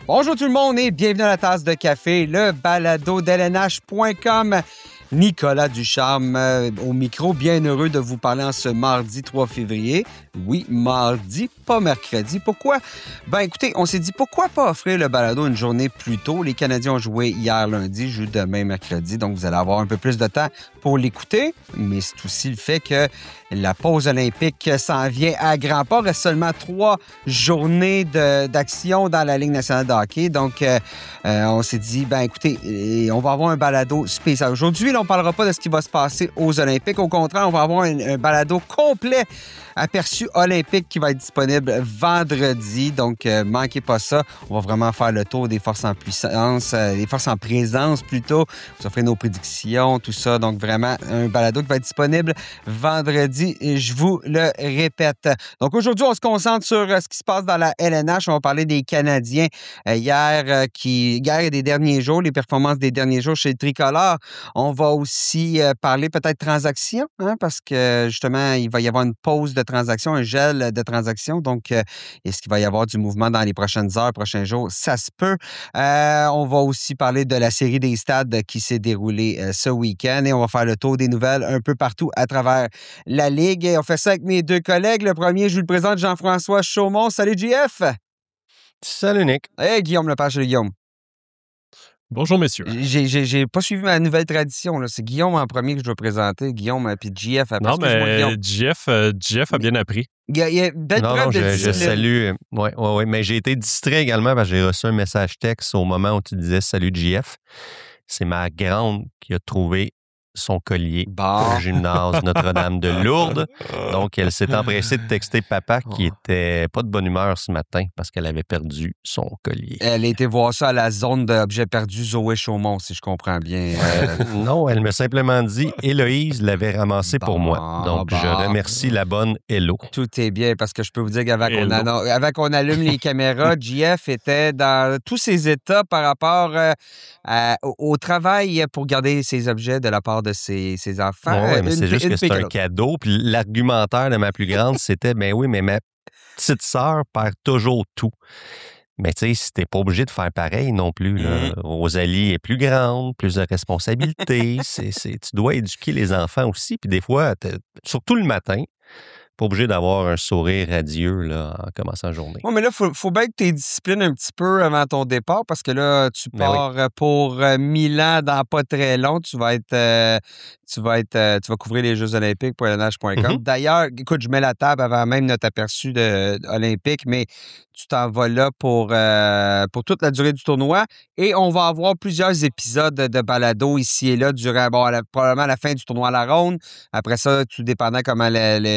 Bonjour tout le monde et bienvenue à la tasse de café, le balado d'LNH.com. Nicolas Ducharme au micro, bien heureux de vous parler en ce mardi 3 février. Oui, mardi, pas mercredi. Pourquoi? Ben écoutez, on s'est dit pourquoi pas offrir le balado une journée plus tôt. Les Canadiens ont joué hier lundi, jouent demain mercredi, donc vous allez avoir un peu plus de temps pour l'écouter. Mais c'est aussi le fait que la pause olympique s'en vient à grands pas. Il reste seulement 3 journées d'action dans la Ligue nationale de hockey. Donc, on s'est dit, ben écoutez, on va avoir un balado spécial. Aujourd'hui, là, on ne parlera pas de ce qui va se passer aux Olympiques. Au contraire, on va avoir un balado complet aperçu olympique qui va être disponible vendredi. Donc, manquez pas ça. On va vraiment faire le tour des forces en puissance, des forces en présence plutôt. Vous offrir nos prédictions, tout ça. Donc, vraiment, un balado qui va être disponible vendredi, et je vous le répète. Donc, aujourd'hui, on se concentre sur ce qui se passe dans la LNH. On va parler des Canadiens hier et des derniers jours, les performances des derniers jours chez le Tricolore. On va aussi parler peut-être transactions, parce que, justement, il va y avoir une pause de transactions, un gel de transactions. Donc, est-ce qu'il va y avoir du mouvement dans les prochaines heures, prochains jours? Ça se peut. On va aussi parler de la série des stades qui s'est déroulée ce week-end et on va faire le tour des nouvelles un peu partout à travers la Ligue. Et on fait ça avec mes 2 collègues. Le premier, je vous le présente, Jean-François Chaumont. Salut, JF! Salut, Nick. Hey, Guillaume Lepage, salut, Guillaume. Bonjour, messieurs. J'ai pas suivi ma nouvelle tradition, là. C'est Guillaume en premier que je dois présenter. Guillaume, puis JF après. Non, mais JF a bien appris. Il y a belle preuve de discipline. Je salue. Oui, mais j'ai été distrait également parce que j'ai reçu un message texte au moment où tu disais « Salut, JF ». C'est ma grande qui a trouvé son collier au gymnase Notre-Dame de Lourdes. Donc, elle s'est empressée de texter papa qui était pas de bonne humeur ce matin parce qu'elle avait perdu son collier. Elle a été voir ça à la zone d'objets perdus Zoé Chaumont, si je comprends bien. Non, elle m'a simplement dit « Héloïse l'avait ramassé pour moi ». Donc, je remercie la bonne Hélo. Tout est bien parce que je peux vous dire qu'avant qu'on allume les caméras, JF était dans tous ses états par rapport au travail pour garder ses objets de la part de ses enfants. Oui, mais c'est juste que c'est un cadeau. Puis l'argumentaire de ma plus grande, c'était « Ben oui, mais ma petite sœur perd toujours tout ». Mais tu sais, si t'es pas obligé de faire pareil non plus, là. Rosalie est plus grande, plus de responsabilités. Tu dois éduquer les enfants aussi. Puis des fois, surtout le matin, pas obligé d'avoir un sourire radieux là, en commençant la journée. Oui, mais là, il faut bien que tu disciplines un petit peu avant ton départ parce que là, tu pars pour Milan dans pas très long. Tu vas couvrir les Jeux olympiques pour LNH.com. D'ailleurs, écoute, je mets la table avant même notre aperçu olympique, mais tu t'en vas là pour toute la durée du tournoi et on va avoir plusieurs épisodes de balado ici et là durant probablement la fin du tournoi à la ronde. Après ça, tout dépendant comment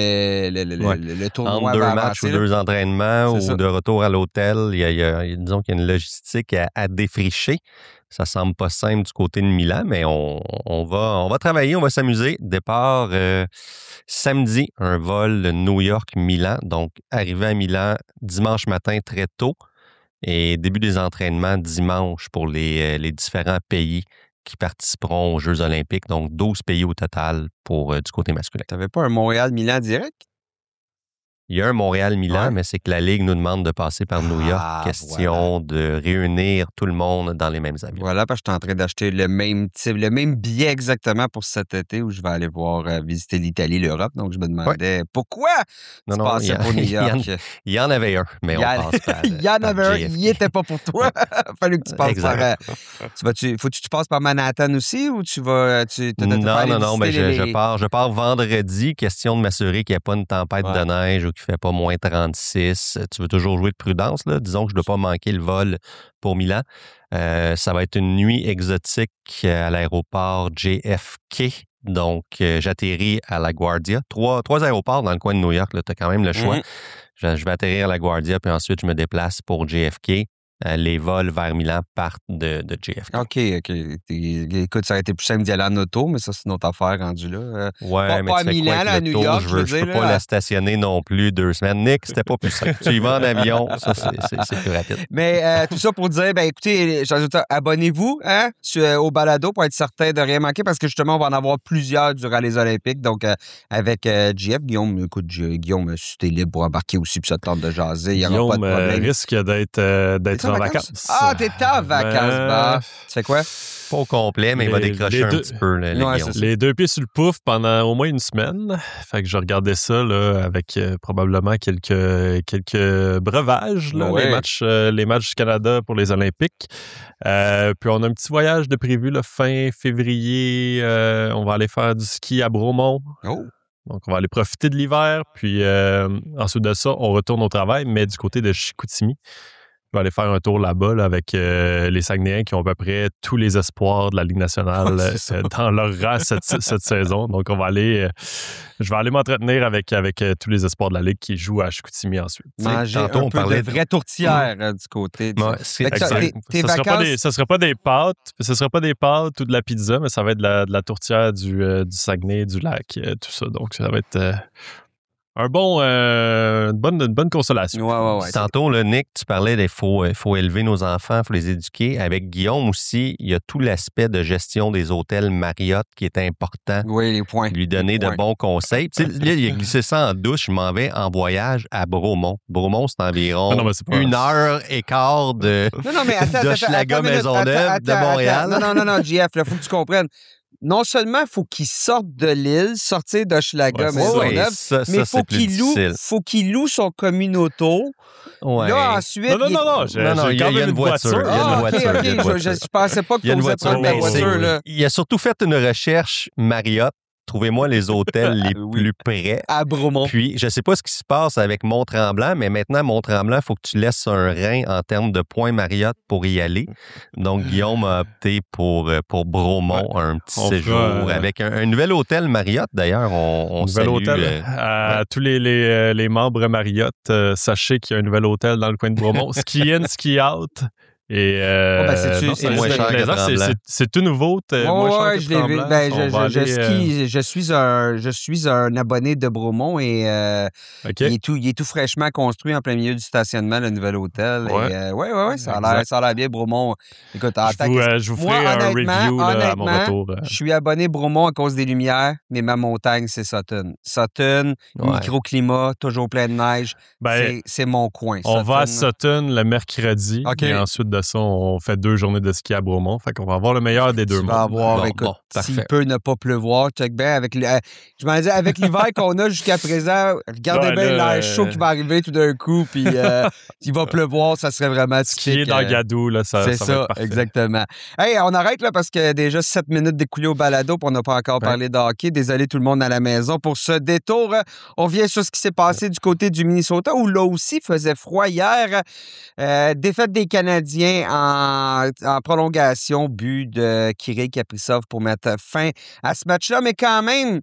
le tournoi entre 2 va matchs avancer, ou 2 entraînements ou ça. de retour à l'hôtel, disons qu'il y a une logistique à défricher. Ça semble pas simple du côté de Milan, mais on va travailler, on va s'amuser. Départ samedi, un vol de New York-Milan. Donc, arrivé à Milan dimanche matin très tôt et début des entraînements dimanche pour les différents pays qui participeront aux Jeux olympiques. Donc, 12 pays au total pour du côté masculin. Tu n'avais pas un Montréal-Milan direct? Il y a un Montréal-Milan, mais c'est que la Ligue nous demande de passer par New York. Question de réunir tout le monde dans les mêmes avions. Voilà, parce que je suis en train d'acheter le même billet exactement pour cet été où je vais aller visiter l'Italie, l'Europe. Donc, je me demandais pourquoi tu passais pour New York. Il y en avait un, mais on passe pas. Il y en avait un, il n'était pas pour toi. Il fallait que tu passes par... Faut-tu que tu passes par Manhattan aussi ou tu vas... Non, mais je pars vendredi. Question de m'assurer qu'il n'y a pas une tempête de neige ou qu'il ne fait pas moins 36. Tu veux toujours jouer de prudence, là. Disons que je ne dois pas manquer le vol pour Milan. Ça va être une nuit exotique à l'aéroport JFK. Donc, j'atterris à LaGuardia. Trois aéroports dans le coin de New York. Tu as quand même le choix. Je vais atterrir à LaGuardia, puis ensuite, je me déplace pour JFK. Les vols vers Milan partent de JFK. OK. Écoute, ça aurait été plus simple d'y aller en auto, mais ça, c'est une autre affaire rendue là. Ouais, mais pas à Milan, là, à New York, je peux pas la stationner non plus 2 semaines. Nick, c'était pas plus simple. Tu y vas en avion, ça, c'est plus rapide. Mais tout ça pour dire, écoutez, abonnez-vous au balado pour être certain de rien manquer parce que justement, on va en avoir plusieurs durant les Olympiques. Donc, avec JF, Guillaume, si t'es libre pour embarquer aussi puis ça te tente de jaser, il n'y aura pas de problème. Risque d'être en vacances? Ah, t'es en vacances, bah. Tu fais quoi? Pas au complet, mais il va décrocher un petit peu. Les deux pieds sur le pouf pendant au moins une semaine. Fait que je regardais ça là, avec probablement quelques breuvages, là, les matchs du Canada pour les Olympiques. Puis on a un petit voyage de prévu le fin février. On va aller faire du ski à Bromont. Oh. Donc, on va aller profiter de l'hiver. Puis ensuite de ça, on retourne au travail, mais du côté de Chicoutimi. On va aller faire un tour là-bas là, avec les Saguenayens qui ont à peu près tous les espoirs de la Ligue nationale dans leur rang cette saison. Donc, je vais aller m'entretenir avec tous les espoirs de la Ligue qui jouent à Chicoutimi ensuite. Manger un peu de vraie tourtière du côté. Ce ne sera pas des pâtes ou de la pizza, mais ça va être de la tourtière du Saguenay, du lac, tout ça. Donc, ça va être... une bonne consolation. Ouais. Tantôt, là, Nick, tu parlais qu'il faut élever nos enfants, il faut les éduquer. Avec Guillaume aussi, il y a tout l'aspect de gestion des hôtels Marriott qui est important. Oui, les points. Lui donner de bons conseils. Tu sais, là, il a glissé ça en douche. Je m'en vais en voyage à Bromont. Bromont, c'est environ 1h15 d'Hochelaga Maisonneuve de Montréal. Non, JF, il faut que tu comprennes. Non seulement il faut qu'il sorte de l'île, sortir d'Hochelaga Maisonneuve, mais il faut qu'il loue son communauto. Ouais. Là, ensuite... Non, il y a une voiture. Je pensais pas que tu osais prendre la voiture. Là. Il a surtout fait une recherche Marriott. Trouvez-moi les hôtels les plus près. À Bromont. Puis, je ne sais pas ce qui se passe avec Mont-Tremblant, mais maintenant, Mont-Tremblant, il faut que tu laisses un rein en termes de points Marriott pour y aller. Donc, Guillaume a opté pour Bromont, un petit séjour avec un nouvel hôtel Marriott. D'ailleurs, on salue... Nouvel hôtel. À tous les membres Marriott, sachez qu'il y a un nouvel hôtel dans le coin de Bromont. Ski in, ski out. Et c'est moins cher que Tremblant. C'est tout nouveau. Je l'ai vu. Je suis un abonné de Bromont et il est tout fraîchement construit en plein milieu du stationnement, le nouvel hôtel. Ça a l'air bien, Bromont. Écoute, je vous ferai un review là, à mon retour. Je suis abonné Bromont à cause des lumières, mais ma montagne, c'est Sutton. Sutton, microclimat, toujours plein de neige. C'est mon coin. On va à Sutton le mercredi et ensuite de ça, on fait 2 journées de ski à Bromont. Fait qu'on va avoir le meilleur des deux mondes. Tu vas avoir, écoute, s'il peut ne pas pleuvoir, check bien. Je m'en dis, avec l'hiver qu'on a jusqu'à présent, regardez bien l'air chaud qui va arriver tout d'un coup, puis il va pleuvoir, ça serait vraiment typique. Skier dans Gadou, là, ça va être parfait. Exactement. Hey, on arrête là parce que déjà 7 minutes d'écoulées au balado, puis on n'a pas encore parlé de hockey. Désolé tout le monde à la maison pour ce détour. On revient sur ce qui s'est passé du côté du Minnesota, où là aussi faisait froid hier. Défaite des Canadiens en prolongation, but de Kirill Kaprizov pour mettre fin à ce match-là. Mais quand même,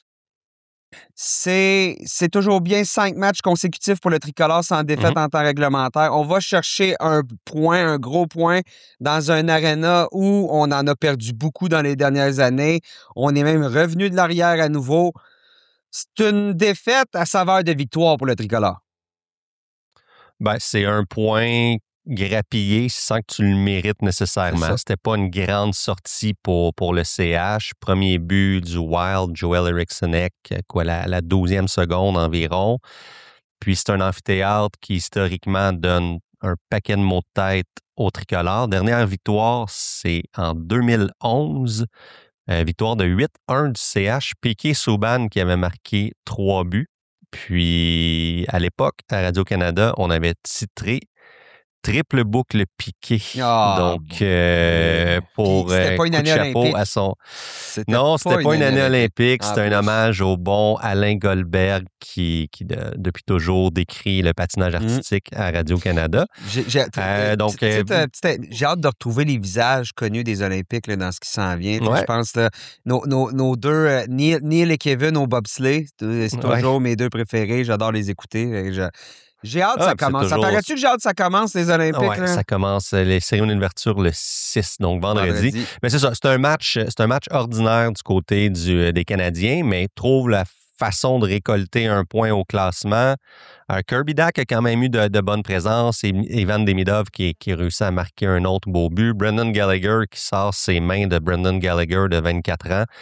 c'est toujours bien 5 matchs consécutifs pour le tricolore sans défaite en temps réglementaire. On va chercher un gros point dans un aréna où on en a perdu beaucoup dans les dernières années. On est même revenu de l'arrière à nouveau. C'est une défaite à saveur de victoire pour le tricolore. C'est un point grappillé sans que tu le mérites nécessairement. C'était pas une grande sortie pour le CH. Premier but du Wild, Joel Eriksson-Ek, la 12e seconde environ. Puis c'est un amphithéâtre qui historiquement donne un paquet de mots de tête au tricolore. Dernière victoire, c'est en 2011. Victoire de 8-1 du CH. Piqué Souban qui avait marqué 3 buts. Puis à l'époque, à Radio-Canada, on avait titré triple boucle Piqué. Donc, pour c'était pas une année olympique. À son... Non, c'était pas une année olympique. C'était un hommage au bon Alain Goldberg qui depuis toujours décrit le patinage artistique à Radio-Canada. J'ai hâte de retrouver les visages connus des Olympiques là, dans ce qui s'en vient. Je pense que nos deux, Neil et Kevin au bobsleigh, c'est toujours mes deux préférés. J'adore les écouter. J'ai hâte que ça commence. Ça paraît-tu que j'ai hâte que ça commence, les Olympiques? Oui, ça commence. Les cérémonies d'ouverture le 6, donc vendredi. Mais c'est ça, c'est un match ordinaire du côté des Canadiens, mais trouve la façon de récolter un point au classement. Kirby Dach a quand même eu de bonnes présences. Et Ivan Demidov qui réussit à marquer un autre beau but. Brendan Gallagher qui sort ses mains de Brendan Gallagher de 24 ans.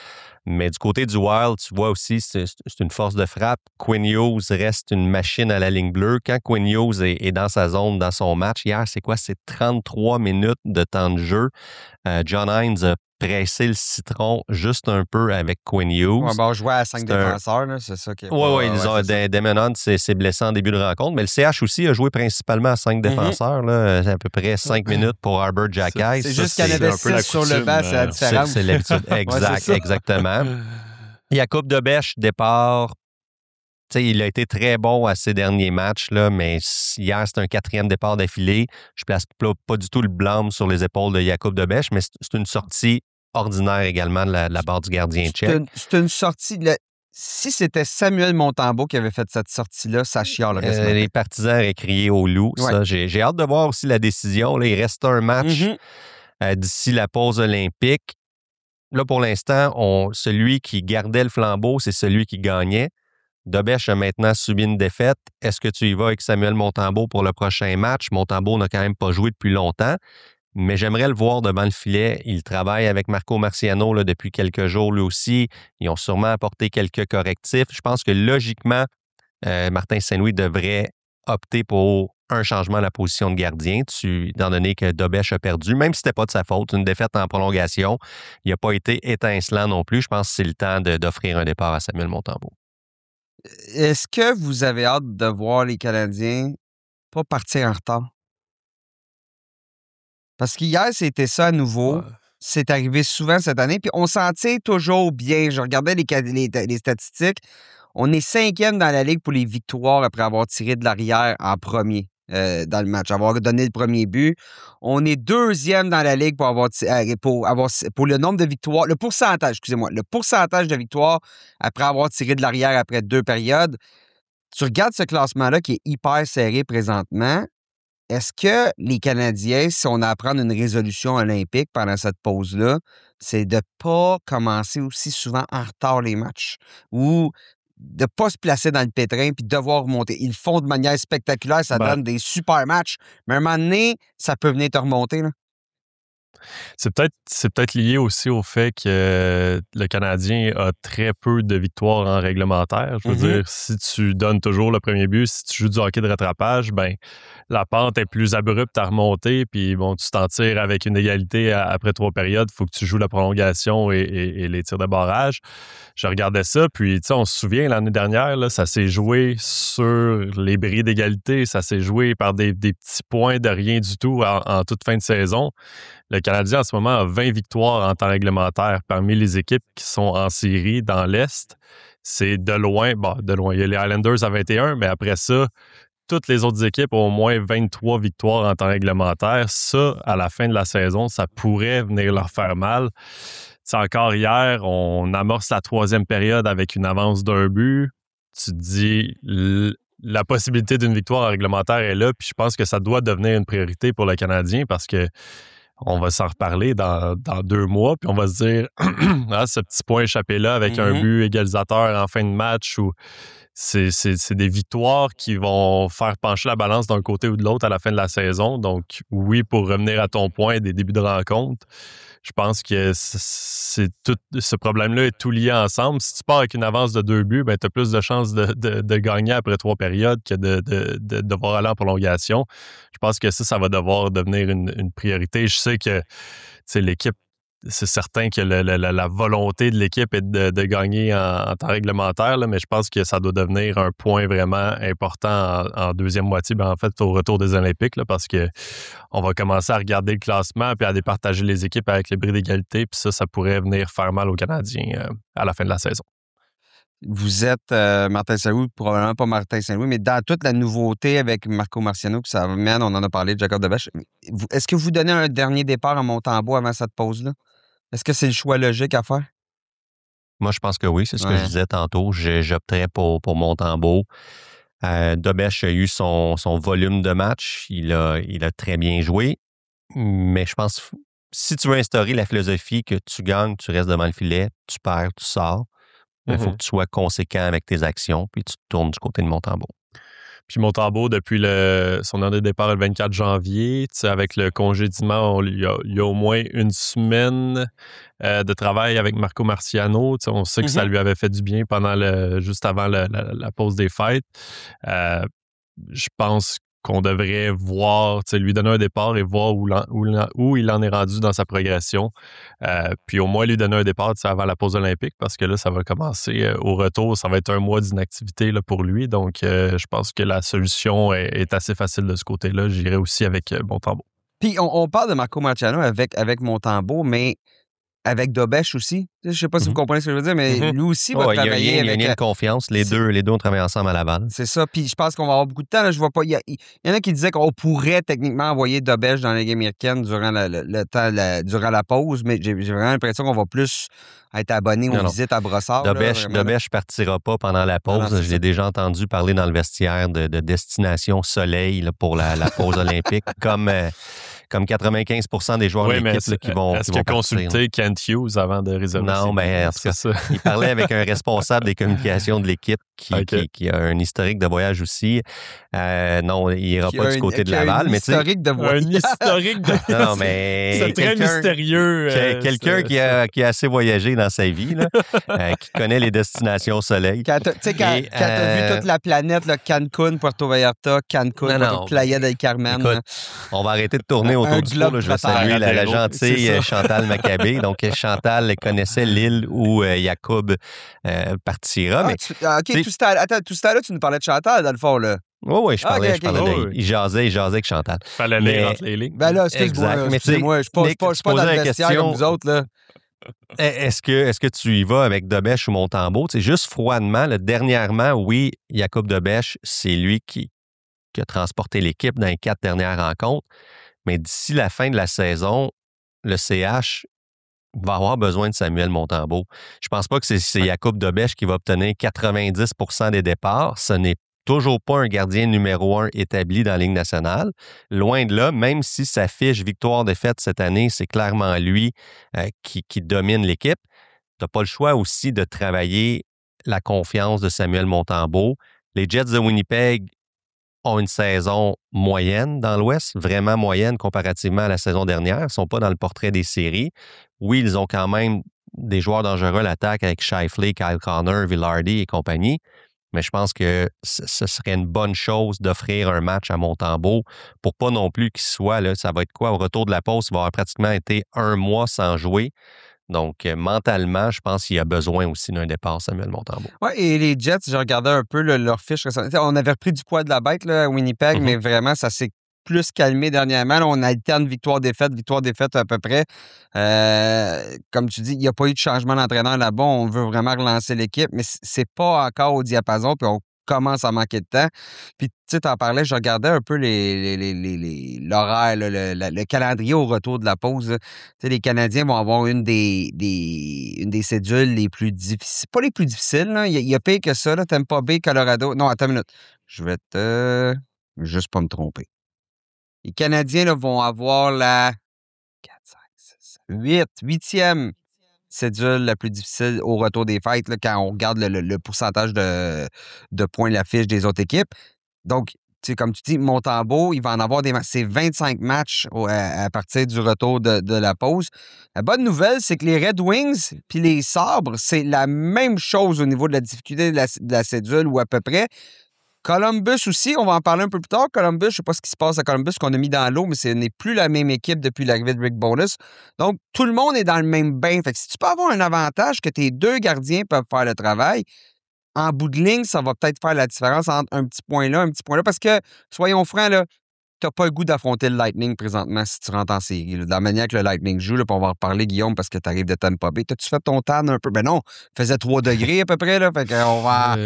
Mais du côté du Wild, tu vois aussi, c'est une force de frappe. Quinn Hughes reste une machine à la ligne bleue. Quand Quinn Hughes est dans sa zone, dans son match, hier, c'est quoi? C'est 33 minutes de temps de jeu. John Hines a pressé le citron juste un peu avec Quinn Hughes. Ouais, on jouait à 5 défenseurs, là, c'est ça qui est Oui, Damon Hunt s'est blessé en début de rencontre, mais le CH aussi a joué principalement à 5 défenseurs, là, à peu près 5 minutes pour Arbor Xhekaj. C'est juste qu'il y en avait 6 sur le banc, c'est la différence. C'est l'habitude, exactement. Jakub Dobeš, départ, il a été très bon à ses derniers matchs, là, mais hier, c'est un 4e départ d'affilée. Je place pas du tout le blâme sur les épaules de Jakub Dobeš, mais c'est une sortie ordinaire également de la part du gardien tchèque. C'est une sortie... Si c'était Samuel Montembeault qui avait fait cette sortie-là, ça chialerait. Les partisans auraient crié au loup. Ouais. Ça, j'ai hâte de voir aussi la décision. Là, il reste un match d'ici la pause olympique. Là, pour l'instant, celui qui gardait le flambeau, c'est celui qui gagnait. Dobeš a maintenant subi une défaite. Est-ce que tu y vas avec Samuel Montembeault pour le prochain match? Montembeault n'a quand même pas joué depuis longtemps, mais j'aimerais le voir devant le filet. Il travaille avec Marco Marciano là, depuis quelques jours, lui aussi. Ils ont sûrement apporté quelques correctifs. Je pense que logiquement, Martin Saint-Louis devrait opter pour un changement à la position de gardien, étant donné que Dobeš a perdu, même si ce n'était pas de sa faute, une défaite en prolongation. Il n'a pas été étincelant non plus. Je pense que c'est le temps d'offrir un départ à Samuel Montembeault. Est-ce que vous avez hâte de voir les Canadiens pas partir en retard? Parce qu'hier, c'était ça à nouveau. Ouais. C'est arrivé souvent cette année. Puis on s'en tire toujours bien. Je regardais les statistiques. On est 5e dans la Ligue pour les victoires après avoir tiré de l'arrière en premier dans le match, avoir donné le premier but. On est 2e dans la Ligue pour le nombre de victoires, le pourcentage de victoires après avoir tiré de l'arrière après 2 périodes. Tu regardes ce classement-là qui est hyper serré présentement. Est-ce que les Canadiens, si on a à prendre une résolution olympique pendant cette pause-là, c'est de ne pas commencer aussi souvent en retard les matchs ou de ne pas se placer dans le pétrin puis devoir remonter? Ils le font de manière spectaculaire, ça donne des super matchs, mais à un moment donné, ça peut venir te remonter, là. C'est peut-être lié aussi au fait que le Canadien a très peu de victoires en réglementaire. Je veux dire, si tu donnes toujours le premier but, si tu joues du hockey de rattrapage, ben la pente est plus abrupte à remonter, puis bon, tu t'en tires avec une égalité après 3 périodes. Il faut que tu joues la prolongation et les tirs de barrage. Je regardais ça, puis on se souvient, l'année dernière, là, ça s'est joué sur les bris d'égalité, ça s'est joué par des petits points de rien du tout en toute fin de saison. Le Canadien, en ce moment, a 20 victoires en temps réglementaire parmi les équipes qui sont en série dans l'Est. C'est de loin. Il y a les Islanders à 21, mais après ça, toutes les autres équipes ont au moins 23 victoires en temps réglementaire. Ça, à la fin de la saison, ça pourrait venir leur faire mal. T'sais, encore hier, on amorce la 3e période avec une avance d'un but. Tu te dis, la possibilité d'une victoire en réglementaire est là, puis je pense que ça doit devenir une priorité pour le Canadien parce que on va s'en reparler dans 2 mois, puis on va se dire ce petit point échappé-là avec un but égalisateur en fin de match où c'est des victoires qui vont faire pencher la balance d'un côté ou de l'autre à la fin de la saison. Donc, oui, pour revenir à ton point des débuts de rencontre, je pense que c'est tout ce problème-là est tout lié ensemble. Si tu pars avec une avance de 2 buts, ben, tu as plus de chances de gagner après 3 périodes que de devoir aller en prolongation. Je pense que ça va devoir devenir une priorité. Je sais que l'équipe, c'est certain que la volonté de l'équipe est de gagner en temps réglementaire, là, mais je pense que ça doit devenir un point vraiment important en deuxième moitié, en fait, au retour des Olympiques, là, parce que on va commencer à regarder le classement puis à départager les équipes avec les bris d'égalité, puis ça pourrait venir faire mal aux Canadiens à la fin de la saison. Vous êtes Martin Saint-Louis, probablement pas Martin Saint-Louis, mais dans toute la nouveauté avec Marco Marciano que ça amène, on en a parlé de Jakub Dobeš. Est-ce que vous donnez un dernier départ à Montembeault avant cette pause-là? Est-ce que c'est le choix logique à faire? Moi, je pense que oui. C'est ce que je disais tantôt. J'opterais pour Montembeault. Dobeš a eu son volume de match. Il a très bien joué. Mais je pense, si tu veux instaurer la philosophie que tu gagnes, tu restes devant le filet, tu perds, tu sors, il faut que tu sois conséquent avec tes actions, puis tu te tournes du côté de Montembeault. Puis Montembeault, depuis son année de départ le 24 janvier, avec le congédiement, il y a au moins une semaine de travail avec Marco Marciano. On sait que ça lui avait fait du bien juste avant la pause des fêtes. Je pense qu'on devrait voir, lui donner un départ et voir où il en est rendu dans sa progression. Puis au moins lui donner un départ avant la pause olympique, parce que là, ça va commencer au retour. Ça va être un mois d'inactivité là, pour lui. Donc, je pense que la solution est assez facile de ce côté-là. J'irai aussi avec Montembeault. Puis on parle de Marco Marciano avec Montembeault, mais avec Dobèche aussi. Je ne sais pas si vous comprenez ce que je veux dire, mais lui aussi va travailler avec... Il y a un lien de confiance. Les deux ont travaillé ensemble à Laval. C'est ça. Puis je pense qu'on va avoir beaucoup de temps. Là. Je vois pas. Il y en a qui disaient qu'on pourrait techniquement envoyer Dobèche dans la Ligue américaine durant le temps, durant la pause, mais j'ai vraiment l'impression qu'on va plus être abonné aux visites à Brossard. Dobèche partira pas pendant la pause. Je l'ai déjà entendu parler dans le vestiaire de destination soleil là, pour la pause olympique, comme 95% des joueurs de l'équipe qui vont Est-ce qu'il a consulté Kent Hughes avant de réserver? Non, mais il parlait avec un responsable des communications de l'équipe qui a un historique de voyage aussi. Non, il n'ira pas du côté de Laval. Un historique de voyage. Un historique de voyage. Non, mais c'est très mystérieux. Quelqu'un qui a assez voyagé dans sa vie, là, qui connaît les destinations soleil. Quand tu as vu toute la planète, là, Cancun, Puerto Vallarta, Playa del Carmen. Écoute, on va arrêter de tourner autour du pot. Je vais saluer la gentille Chantal Maccabé. Donc, Chantal connaissait l'île où Jacob partira. Tout ce temps-là, tu nous parlais de Chantal, dans le fond, là. Oui, je parlais d'elle. Il jasait avec Chantal. Fallait lire entre les lignes. Ben là, excuse-moi, je ne suis pas dans le vestiaire comme vous autres, là. Est-ce que tu y vas avec Dobèche ou Montembeault? C'est juste froidement, dernièrement, oui, Jacob Dobèche, c'est lui qui a transporté l'équipe dans les 4 dernières rencontres. Mais d'ici la fin de la saison, le CH va avoir besoin de Samuel Montembeault. Je pense pas que c'est Jacob Dobèche qui va obtenir 90% des départs. Ce n'est toujours pas un gardien numéro 1 établi dans la Ligue nationale. Loin de là, même si sa fiche victoire-défaite cette année, c'est clairement lui qui domine l'équipe. Tu n'as pas le choix aussi de travailler la confiance de Samuel Montembeault. Les Jets de Winnipeg ont une saison moyenne dans l'Ouest, vraiment moyenne comparativement à la saison dernière. Ils ne sont pas dans le portrait des séries. Oui, ils ont quand même des joueurs dangereux à l'attaque avec Scheifele, Kyle Connor, Vilardi et compagnie. Mais je pense que ce serait une bonne chose d'offrir un match à Montembeault pour pas non plus qu'il soit, là, ça va être quoi, au retour de la pause, il va avoir pratiquement été 1 mois sans jouer. Donc, mentalement, je pense qu'il y a besoin aussi d'un départ, Samuel Montembeault. Oui, et les Jets, j'ai regardé un peu leur fiche. On avait repris du poids de la bête là, à Winnipeg, mais vraiment, ça s'est plus calmé dernièrement. Là, on alterne victoire-défaite à peu près. Comme tu dis, il n'y a pas eu de changement d'entraîneur là-bas. On veut vraiment relancer l'équipe, mais c'est pas encore au diapason, puis on commence à manquer de temps. Puis, tu sais, t'en parlais, je regardais un peu l'horaire, le calendrier au retour de la pause. Tu sais, les Canadiens vont avoir une des cédules les plus difficiles. Pas les plus difficiles, là. Il y a pire que ça, là. Tampa Bay, Colorado. Non, attends une minute. Je vais juste pas me tromper. Les Canadiens là, vont avoir la 4, 5, 6, 8e cédule la plus difficile au retour des fêtes là, quand on regarde le pourcentage de points de la fiche des autres équipes. Donc, tu sais, comme tu dis, Montembeault, il va en avoir c'est 25 matchs à partir du retour de la pause. La bonne nouvelle, c'est que les Red Wings puis les Sabres, c'est la même chose au niveau de la difficulté de la cédule ou à peu près. Columbus aussi, on va en parler un peu plus tard. Columbus, je ne sais pas ce qui se passe à Columbus qu'on a mis dans l'eau, mais ce n'est plus la même équipe depuis l'arrivée de Rick Bowness. Donc, tout le monde est dans le même bain. Fait que si tu peux avoir un avantage que tes 2 gardiens peuvent faire le travail, en bout de ligne, ça va peut-être faire la différence entre un petit point là, parce que, soyons francs, là, tu n'as pas le goût d'affronter le Lightning présentement si tu rentres en série. Là. De la manière que le Lightning joue, là, puis on va en reparler, Guillaume, parce que tu arrives de Tampa Bay. T'as-tu fait ton tan un peu? Ben non, il faisait 3 degrés à peu près, là. Fait qu'on va...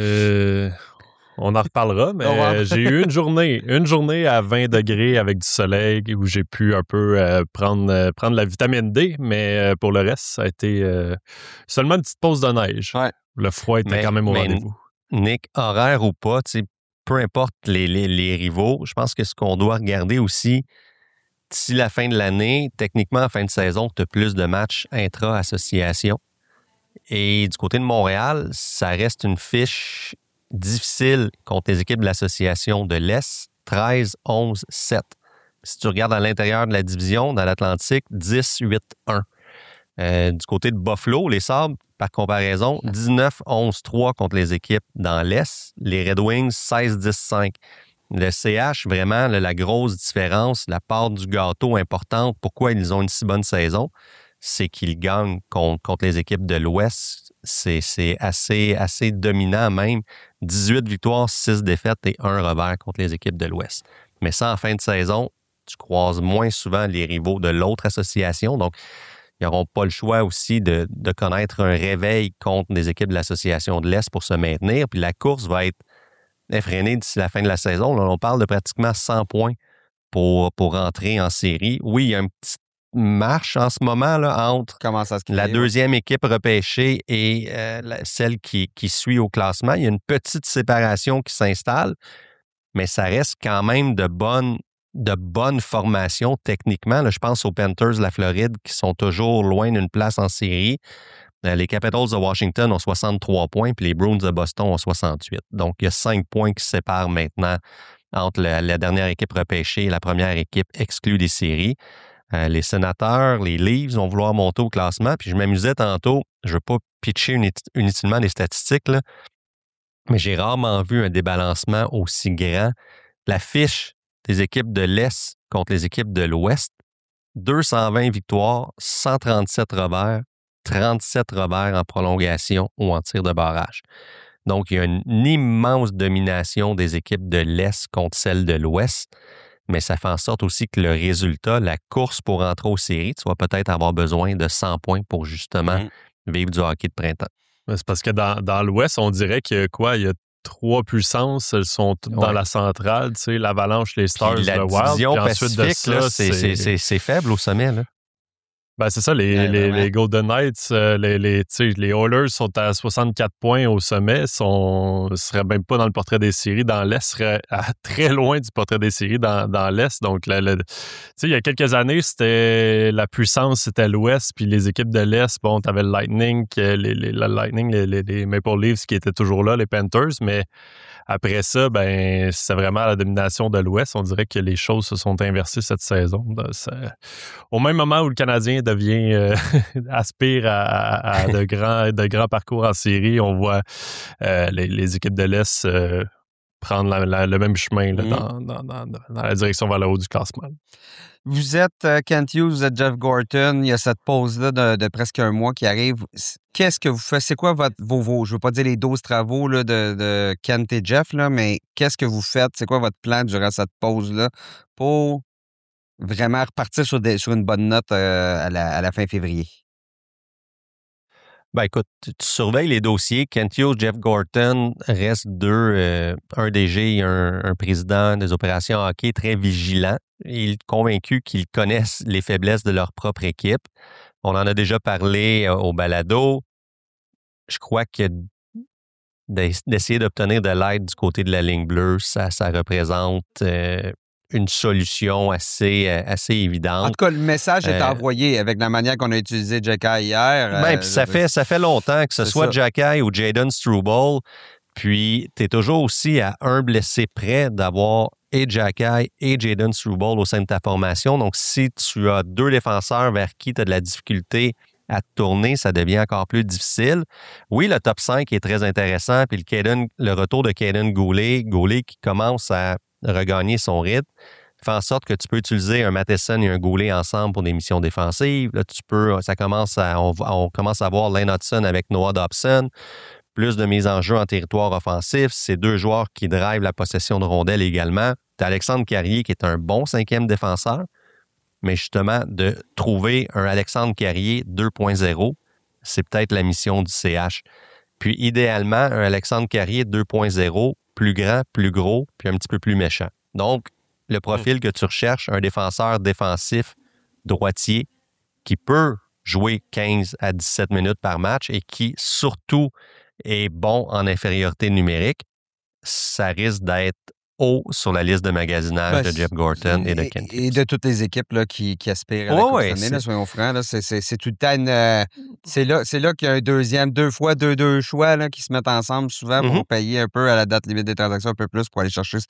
On en reparlera, mais j'ai eu une journée à 20 degrés avec du soleil où j'ai pu un peu prendre la vitamine D, mais pour le reste, ça a été seulement une petite pause de neige. Ouais. Le froid était quand même au rendez-vous. Nick, horaire ou pas, peu importe les rivaux, je pense que ce qu'on doit regarder aussi, d'ici la fin de l'année, techniquement, en fin de saison, tu as plus de matchs intra-association. Et du côté de Montréal, ça reste une fiche difficile contre les équipes de l'association de l'Est, 13-11-7. Si tu regardes à l'intérieur de la division, dans l'Atlantique, 10-8-1. Du côté de Buffalo, les Sabres, par comparaison, 19-11-3 contre les équipes dans l'Est. Les Red Wings, 16-10-5. Le CH, vraiment, la grosse différence, la part du gâteau importante, pourquoi ils ont une si bonne saison, c'est qu'ils gagnent contre les équipes de l'Ouest. C'est assez dominant même. 18 victoires, 6 défaites et 1 revers contre les équipes de l'Ouest. Mais ça, en fin de saison, tu croises moins souvent les rivaux de l'autre association. Donc, ils n'auront pas le choix aussi de connaître un réveil contre des équipes de l'association de l'Est pour se maintenir. Puis la course va être effrénée d'ici la fin de la saison. Là, on parle de pratiquement 100 points pour rentrer en série. Oui, il y a une petite marche en ce moment là, entre la deuxième équipe repêchée et celle qui suit au classement. Il y a une petite séparation qui s'installe, mais ça reste quand même de bonne formation techniquement. Là, je pense aux Panthers de la Floride qui sont toujours loin d'une place en série. Les Capitals de Washington ont 63 points, puis les Bruins de Boston ont 68. Donc, il y a 5 points qui se séparent maintenant entre la dernière équipe repêchée et la première équipe exclue des séries. Les Sénateurs, les Leafs vont vouloir monter au classement. Puis je m'amusais tantôt, je ne veux pas pitcher inutilement les statistiques, là, mais j'ai rarement vu un débalancement aussi grand. La fiche des équipes de l'Est contre les équipes de l'Ouest, 220 victoires, 137 revers, 37 revers en prolongation ou en tir de barrage. Donc, il y a une immense domination des équipes de l'Est contre celles de l'Ouest, mais ça fait en sorte aussi que le résultat, la course pour rentrer aux séries, tu vas peut-être avoir besoin de 100 points pour justement vivre du hockey de printemps. C'est parce que dans l'Ouest, on dirait que il y a 3 puissances, elles sont toutes dans la centrale, tu sais, l'Avalanche, les Stars, le Wild. La division Pacifique, là, c'est faible au sommet, là. Ben, c'est ça, les Golden Knights, les Oilers sont à 64 points au sommet, seraient même pas dans le portrait des séries. Dans l'Est, seraient très loin du portrait des séries dans l'Est. Donc, il y a quelques années, la puissance, c'était l'Ouest, puis les équipes de l'Est, bon, t'avais le Lightning, les Maple Leafs qui étaient toujours là, les Panthers, mais après ça, ben, c'est vraiment la domination de l'Ouest. On dirait que les choses se sont inversées cette saison. Au même moment où le Canadien aspire à de grands parcours en série, on voit les équipes de l'Est prendre le même chemin là, dans la direction vers le haut du classement. Vous êtes Kent Hughes, vous êtes Jeff Gorton, il y a cette pause-là de presque un mois qui arrive. Qu'est-ce que vous faites? C'est quoi vos je ne veux pas dire les 12 travaux là, de Kent et Jeff, là, mais qu'est-ce que vous faites? C'est quoi votre plan durant cette pause-là pour vraiment repartir sur une bonne note à la fin février? Ben écoute, tu surveilles les dossiers. Kent Hughes, Jeff Gorton restent deux, un DG et un président des opérations hockey très vigilants. Il est convaincu qu'ils connaissent les faiblesses de leur propre équipe. On en a déjà parlé au balado. Je crois que d'essayer d'obtenir de l'aide du côté de la ligne bleue, ça représente une solution assez évidente. En tout cas, le message est envoyé avec la manière qu'on a utilisé Jacky hier. Puis ça fait longtemps que ce soit Jacky ou Jayden Struble. Puis, tu es toujours aussi à un blessé près d'avoir et Jacky et Jayden Struble au sein de ta formation. Donc, si tu as deux défenseurs vers qui tu as de la difficulté à te tourner, ça devient encore plus difficile. Oui, le top 5 est très intéressant. Puis le retour de Kaden Goulet qui commence à regagner son rythme, fait en sorte que tu peux utiliser un Matheson et un Goulet ensemble pour des missions défensives. Là, on commence à voir Lane Hudson avec Noah Dobson. Plus de mise en jeu en territoire offensif. C'est deux joueurs qui drivent la possession de rondelles également. Tu as Alexandre Carrier qui est un bon 5e défenseur, mais justement, de trouver un Alexandre Carrier 2.0, c'est peut-être la mission du CH. Puis idéalement, un Alexandre Carrier 2.0, plus grand, plus gros, puis un petit peu plus méchant. Donc, le profil que tu recherches, un défenseur défensif droitier qui peut jouer 15 à 17 minutes par match et qui, surtout, est bon en infériorité numérique, ça risque d'être haut sur la liste de magasinage de Jeff Gorton et de Kent Hughes. Et de toutes les équipes là, qui aspirent à la Coupe Stanley, là, soyons francs. Là, c'est tout le temps c'est là qu'il y a un deux choix là, qui se mettent ensemble souvent pour payer un peu à la date limite des transactions un peu plus pour aller chercher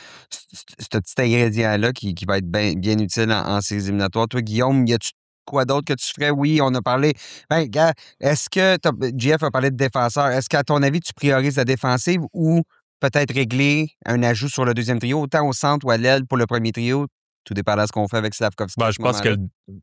ce petit ingrédient-là qui va être bien utile en séries éliminatoires. Toi, Guillaume, y a-tu quoi d'autre que tu ferais? Oui, on a parlé. Ben, gars, est-ce que JF a parlé de défenseur? Est-ce qu'à ton avis, tu priorises la défensive ou peut-être régler un ajout sur le deuxième trio, autant au centre ou à l'aile pour le premier trio? Tout dépend de ce qu'on fait avec Slavkovski. Je pense que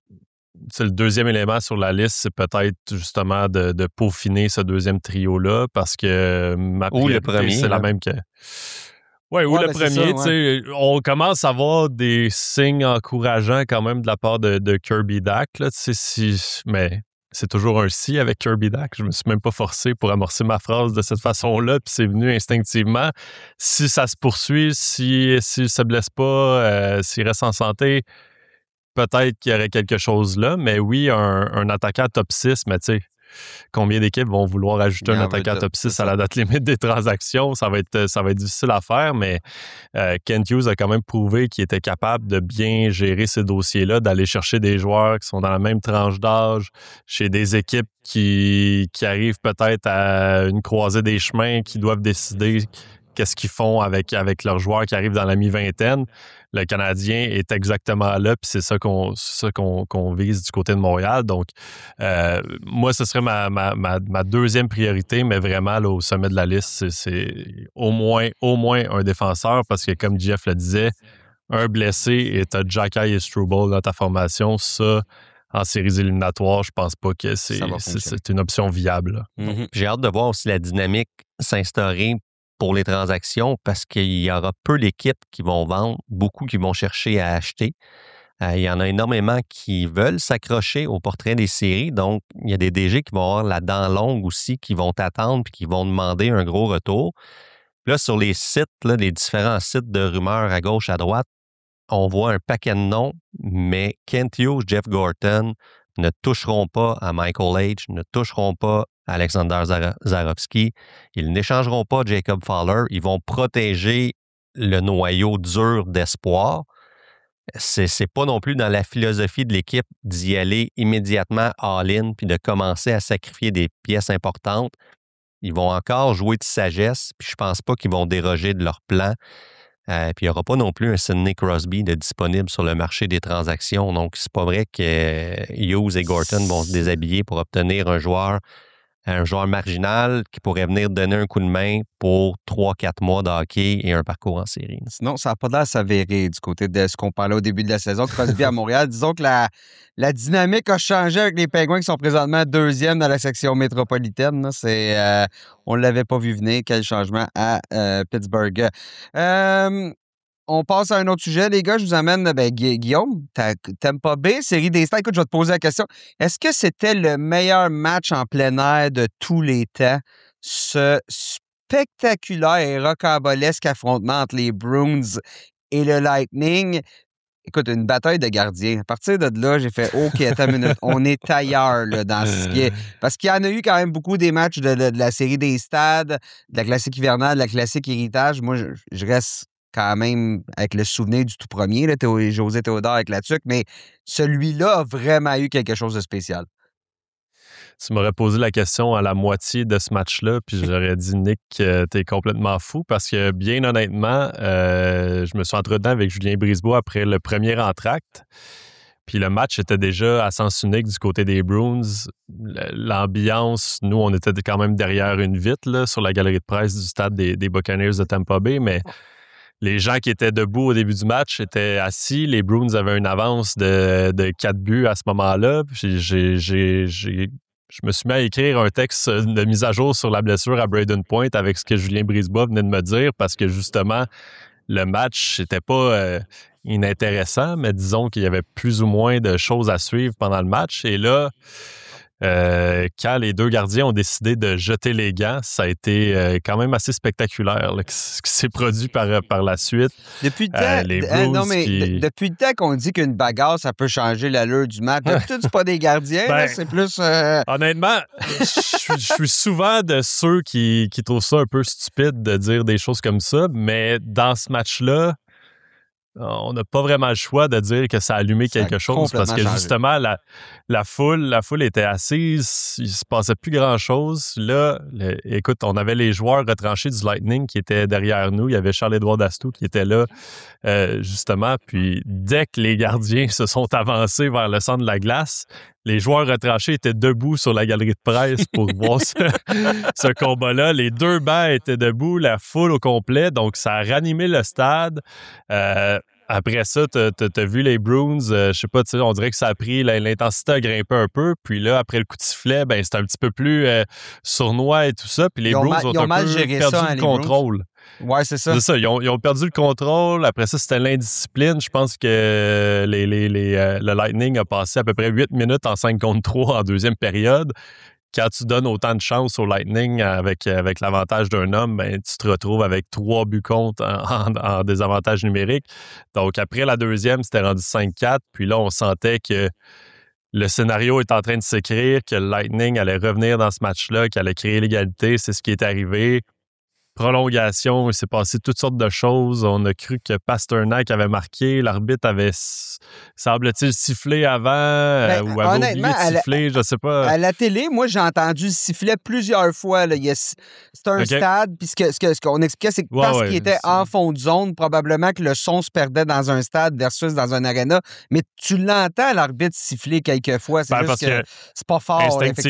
le deuxième élément sur la liste, c'est peut-être justement de peaufiner ce deuxième trio-là parce que ma priorité, c'est la même que. Oui, ou le premier. Ça, on commence à voir des signes encourageants quand même de la part de Kirby Dach. Là, mais c'est toujours un si avec Kirby Dach. Je me suis même pas forcé pour amorcer ma phrase de cette façon-là, puis c'est venu instinctivement. Si ça se poursuit, s'il se blesse pas, s'il reste en santé, peut-être qu'il y aurait quelque chose là. Mais oui, un attaquant top 6, mais tu sais, combien d'équipes vont vouloir ajouter un attaquant top 6 à la date limite des transactions? Ça va être difficile à faire, mais Kent Hughes a quand même prouvé qu'il était capable de bien gérer ces dossiers-là, d'aller chercher des joueurs qui sont dans la même tranche d'âge, chez des équipes qui arrivent peut-être à une croisée des chemins, qui doivent décider qu'est-ce qu'ils font avec leurs joueurs qui arrivent dans la mi-vingtaine. Le Canadien est exactement là, puis c'est ça qu'on vise du côté de Montréal. Donc, moi, ce serait ma deuxième priorité, mais vraiment, là, au sommet de la liste, c'est au moins un défenseur, parce que, comme Jeff le disait, un blessé et t'as Xhekaj et Struble dans ta formation, ça, en séries éliminatoires, je pense pas que c'est une option viable. J'ai hâte de voir aussi la dynamique s'instaurer pour les transactions, parce qu'il y aura peu d'équipes qui vont vendre, beaucoup qui vont chercher à acheter. Il y en a énormément qui veulent s'accrocher au portrait des séries, donc il y a des DG qui vont avoir la dent longue aussi, qui vont t'attendre puis qui vont demander un gros retour. Puis là, sur les sites, là, les différents sites de rumeurs à gauche, à droite, on voit un paquet de noms, mais Kent Hughes, Jeff Gorton ne toucheront pas à Michael H., ne toucheront pas à Alexander Zarovski. Ils n'échangeront pas Jacob Fowler. Ils vont protéger le noyau dur d'espoir. C'est pas non plus dans la philosophie de l'équipe d'y aller immédiatement all-in puis de commencer à sacrifier des pièces importantes. Ils vont encore jouer de sagesse, puis je pense pas qu'ils vont déroger de leur plan. Puis il n'y aura pas non plus un Sidney Crosby de disponible sur le marché des transactions. Donc, c'est pas vrai que Hughes et Gorton vont se déshabiller pour obtenir un joueur marginal qui pourrait venir donner un coup de main pour 3-4 mois de hockey et un parcours en série. Sinon, ça n'a pas l'air s'avérer du côté de ce qu'on parlait au début de la saison. Crosby à Montréal, disons que la dynamique a changé avec les Pingouins qui sont présentement deuxième dans la section métropolitaine. On ne l'avait pas vu venir. Quel changement à Pittsburgh. On passe à un autre sujet, les gars. Je vous amène, Guillaume, Tampa Bay, série des Stars. Écoute, je vais te poser la question. Est-ce que c'était le meilleur match en plein air de tous les temps, ce spectaculaire et rocambolesque affrontement entre les Bruins et le Lightning? Écoute, une bataille de gardiens. À partir de là, j'ai fait OK, attends une minute. On est ailleurs là, dans ce qui est. Parce qu'il y en a eu quand même beaucoup des matchs de la série des stades, de la classique hivernale, de la classique héritage. Moi, je reste quand même avec le souvenir du tout premier, là, José Théodore avec la tuque, mais celui-là a vraiment eu quelque chose de spécial. Tu m'aurais posé la question à la moitié de ce match-là, puis j'aurais dit, Nick, t'es complètement fou, parce que, bien honnêtement, je me suis entretenu avec Julien Brisebois après le premier entracte, puis le match était déjà à sens unique du côté des Bruins. L'ambiance, nous, on était quand même derrière une vitre là, sur la galerie de presse du stade des Buccaneers de Tampa Bay, mais les gens qui étaient debout au début du match étaient assis. Les Bruins avaient une avance de 4 buts à ce moment-là. Je me suis mis à écrire un texte de mise à jour sur la blessure à Brayden Point avec ce que Julien Brisebois venait de me dire, parce que justement, le match n'était pas inintéressant, mais disons qu'il y avait plus ou moins de choses à suivre pendant le match. Et là, quand les deux gardiens ont décidé de jeter les gants, ça a été quand même assez spectaculaire là, ce qui s'est produit par la suite. Depuis le temps qu'on dit qu'une bagarre, ça peut changer l'allure du match. D'habitude, c'est pas des gardiens, là, c'est plus... Honnêtement, je suis souvent de ceux qui trouvent ça un peu stupide de dire des choses comme ça, mais dans ce match-là, on n'a pas vraiment le choix de dire que ça a allumé quelque chose parce que justement, la foule était assise, il se passait plus grand-chose. Là, écoute, on avait les joueurs retranchés du Lightning qui étaient derrière nous. Il y avait Charles-Édouard Dastou qui était là, justement. Puis dès que les gardiens se sont avancés vers le centre de la glace, les joueurs retranchés étaient debout sur la galerie de presse pour voir ce combat-là. Les deux bancs étaient debout, la foule au complet. Donc, ça a ranimé le stade. Après ça, t'as vu les Bruins, je sais pas, on dirait que ça a pris, l'intensité a grimpé un peu. Puis là, après le coup de sifflet, ben c'était un petit peu plus sournois et tout ça. Puis les Bruins ont un peu perdu le contrôle. Ouais, c'est ça. C'est ça. Ils ont perdu le contrôle. Après ça, c'était l'indiscipline. Je pense que le Lightning a passé à peu près 8 minutes en 5 contre 3 en deuxième période. Quand tu donnes autant de chance au Lightning avec l'avantage d'un homme, ben, tu te retrouves avec 3 buts contre en désavantage numérique. Donc, après la deuxième, c'était rendu 5-4. Puis là, on sentait que le scénario est en train de s'écrire, que le Lightning allait revenir dans ce match-là, qu'il allait créer l'égalité. C'est ce qui est arrivé. Prolongation, il s'est passé toutes sortes de choses. On a cru que Pasternak avait marqué. L'arbitre avait, semble-t-il, sifflé avant ou avait oublié de siffler, je sais pas. À la télé, moi, j'ai entendu siffler plusieurs fois. Là. C'est un stade, puis ce qu'on expliquait, c'est que parce qu'il était en fond de zone, probablement que le son se perdait dans un stade versus dans un aréna. Mais tu l'entends, l'arbitre siffler quelquefois. C'est juste que c'est pas fort,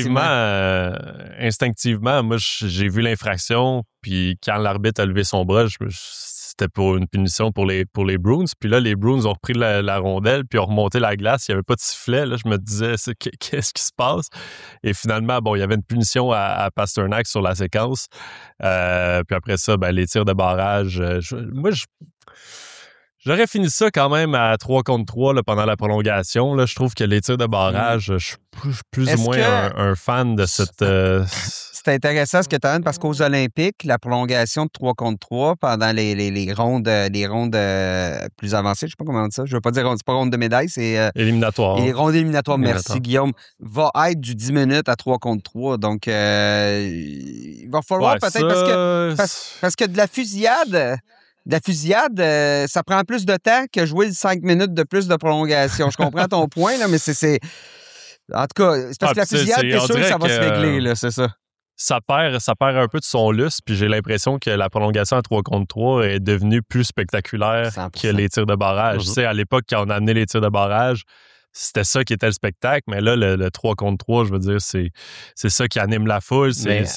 instinctivement, moi, j'ai vu l'infraction. Puis quand l'arbitre a levé son bras, c'était pour une punition pour les Bruins. Puis là, les Bruins ont repris la rondelle puis ont remonté la glace. Il n'y avait pas de sifflet. Là, je me disais, qu'est-ce qui se passe? Et finalement, bon, il y avait une punition à Pasternak sur la séquence. Puis après ça, ben, les tirs de barrage. J'aurais fini ça quand même à 3 contre 3 là, pendant la prolongation. Là. Je trouve que les tirs de barrage, je suis plus ou moins un fan de cette... C'est intéressant ce que tu as dit parce qu'aux Olympiques, la prolongation de 3 contre 3 pendant les rondes plus avancées, je ne sais pas comment on dit ça, je ne veux pas dire c'est pas ronde de médaille, c'est... éliminatoire. Et les rondes éliminatoires, merci Guillaume, va être du 10 minutes à 3 contre 3. Donc, il va falloir peut-être parce que de la fusillade... ça prend plus de temps que jouer 5 minutes de plus de prolongation. Je comprends ton point, là, mais c'est... En tout cas, c'est parce que la fusillade, t'es sûr que ça va se régler, là, c'est ça. Ça perd un peu de son lustre, puis j'ai l'impression que la prolongation à 3 contre 3 est devenue plus spectaculaire 100%. Que les tirs de barrage. Tu sais, à l'époque, quand on a amené les tirs de barrage, c'était ça qui était le spectacle, mais là, le 3 contre 3, je veux dire, c'est ça qui anime la foule.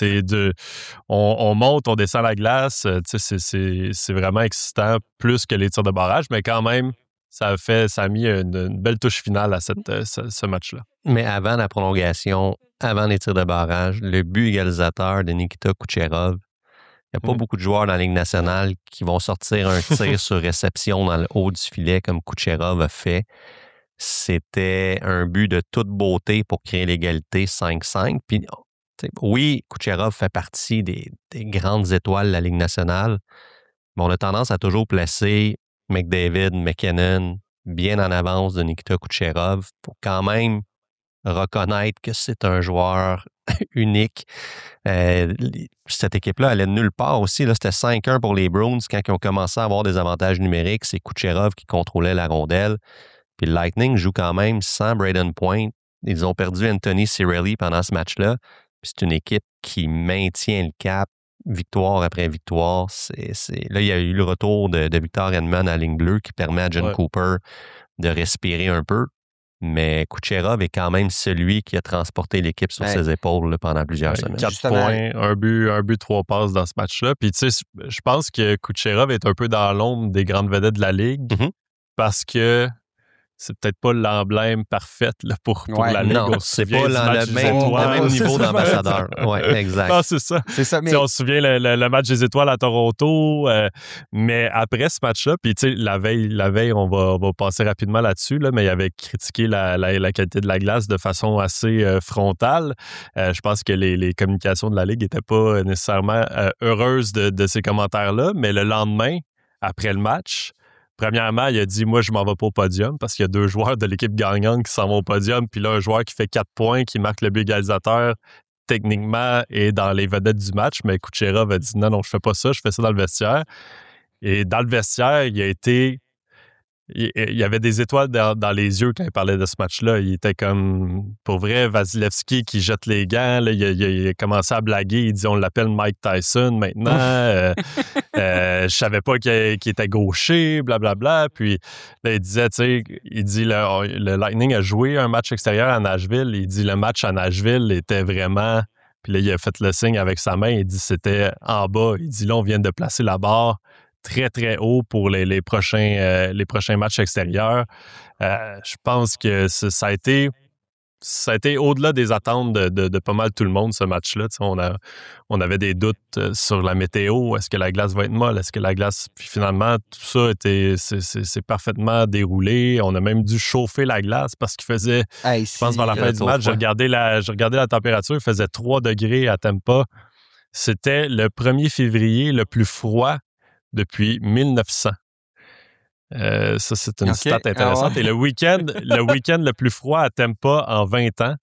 On monte, on descend la glace. Tu sais, c'est vraiment excitant, plus que les tirs de barrage, mais quand même, ça a mis une belle touche finale à ce match-là. Mais avant la prolongation, avant les tirs de barrage, le but égalisateur de Nikita Kucherov, il n'y a pas beaucoup de joueurs dans la Ligue nationale qui vont sortir un tir sur réception dans le haut du filet comme Kucherov a fait. C'était un but de toute beauté pour créer l'égalité 5-5. Puis, oui, Kucherov fait partie des grandes étoiles de la Ligue nationale, mais on a tendance à toujours placer McDavid, McKinnon bien en avance de Nikita Kucherov pour quand même reconnaître que c'est un joueur unique. Cette équipe-là allait de nulle part aussi. Là, c'était 5-1 pour les Bruins quand ils ont commencé à avoir des avantages numériques. C'est Kucherov qui contrôlait la rondelle. Puis le Lightning joue quand même sans Brayden Point. Ils ont perdu Anthony Cirelli pendant ce match-là. Puis c'est une équipe qui maintient le cap victoire après victoire. Là, il y a eu le retour de Victor Hedman à la ligne bleue qui permet à John Cooper de respirer un peu. Mais Kucherov est quand même celui qui a transporté l'équipe sur ses épaules là, pendant plusieurs semaines. 4 points, un but, 3 passes dans ce match-là. Puis tu sais, je pense que Kucherov est un peu dans l'ombre des grandes vedettes de la Ligue parce que c'est peut-être pas l'emblème parfait là, pour la Ligue. Non, c'est pas le même niveau d'ambassadeur. Oui, exact. Non, c'est ça. C'est ça, mais... On se souvient le match des étoiles à Toronto, mais après ce match-là, puis la veille, on va passer rapidement là-dessus, là, mais il avait critiqué la qualité de la glace de façon assez frontale. Je pense que les communications de la Ligue n'étaient pas nécessairement heureuses de ces commentaires-là, mais le lendemain, après le match, premièrement, il a dit « Moi, je m'en vais pas au podium » parce qu'il y a 2 joueurs de l'équipe gagnante qui s'en vont au podium. Puis là, un joueur qui fait 4 points, qui marque le but égalisateur, techniquement, est dans les vedettes du match. Mais Kucherov a dit « Non, je fais pas ça, je fais ça dans le vestiaire. » Et dans le vestiaire, il y avait des étoiles dans les yeux quand il parlait de ce match-là. Il était comme, pour vrai, Vasilevski qui jette les gants. Là, il a commencé à blaguer. Il dit, on l'appelle Mike Tyson maintenant. Je savais pas qu'il était gaucher, blablabla. Puis là, il disait, le Lightning a joué un match extérieur à Nashville. Il dit, le match à Nashville était vraiment... Puis là, il a fait le signe avec sa main. Il dit, c'était en bas. Il dit, là, on vient de placer la barre très, très haut pour les prochains matchs extérieurs. Je pense que ça a été au-delà des attentes de pas mal tout le monde, ce match-là. On avait des doutes sur la météo. Est-ce que la glace va être molle? Est-ce que la glace... Puis finalement, tout ça c'est parfaitement déroulé. On a même dû chauffer la glace parce qu'il faisait... je pense vers la fin du match, j'ai regardé la température, il faisait 3 degrés à Tampa. C'était le 1er février le plus froid depuis 1900. Ça, c'est une stat intéressante. Ah ouais. Et le week-end le plus froid à Tampa en 20 ans.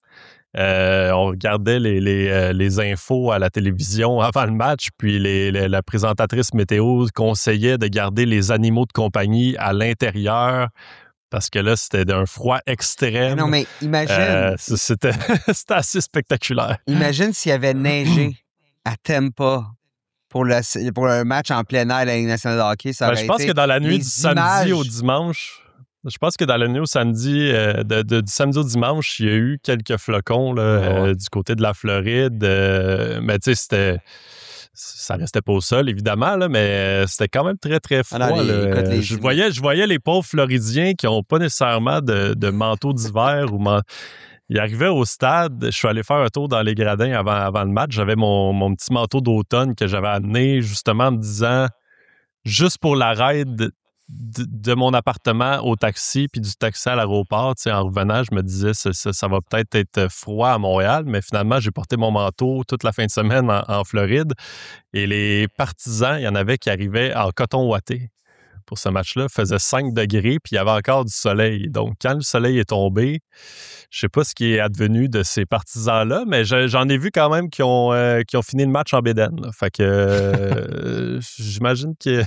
On regardait les infos à la télévision avant le match, puis la présentatrice météo conseillait de garder les animaux de compagnie à l'intérieur parce que là, c'était d'un froid extrême. Non, mais imagine... c'était assez spectaculaire. Imagine s'il y avait neigé à Tampa pour le match en plein air de la Ligue nationale de hockey, ça aurait été... Je pense que dans la nuit du samedi au dimanche, du samedi au dimanche, il y a eu quelques flocons là, du côté de la Floride. Mais tu sais, ça restait pas au sol, évidemment, là, mais c'était quand même très, très froid. Je voyais les pauvres Floridiens qui n'ont pas nécessairement de manteau d'hiver ou... Il arrivait au stade, je suis allé faire un tour dans les gradins avant le match. J'avais mon petit manteau d'automne que j'avais amené justement en me disant, juste pour la ride de mon appartement au taxi puis du taxi à l'aéroport, en revenant, je me disais, ça va peut-être être froid à Montréal, mais finalement, j'ai porté mon manteau toute la fin de semaine en Floride. Et les partisans, il y en avait qui arrivaient en coton ouaté. Pour ce match-là, faisait 5 degrés, puis il y avait encore du soleil. Donc, quand le soleil est tombé, je sais pas ce qui est advenu de ces partisans-là, mais j'en ai vu quand même qui ont fini le match en bédaine. Fait que j'imagine que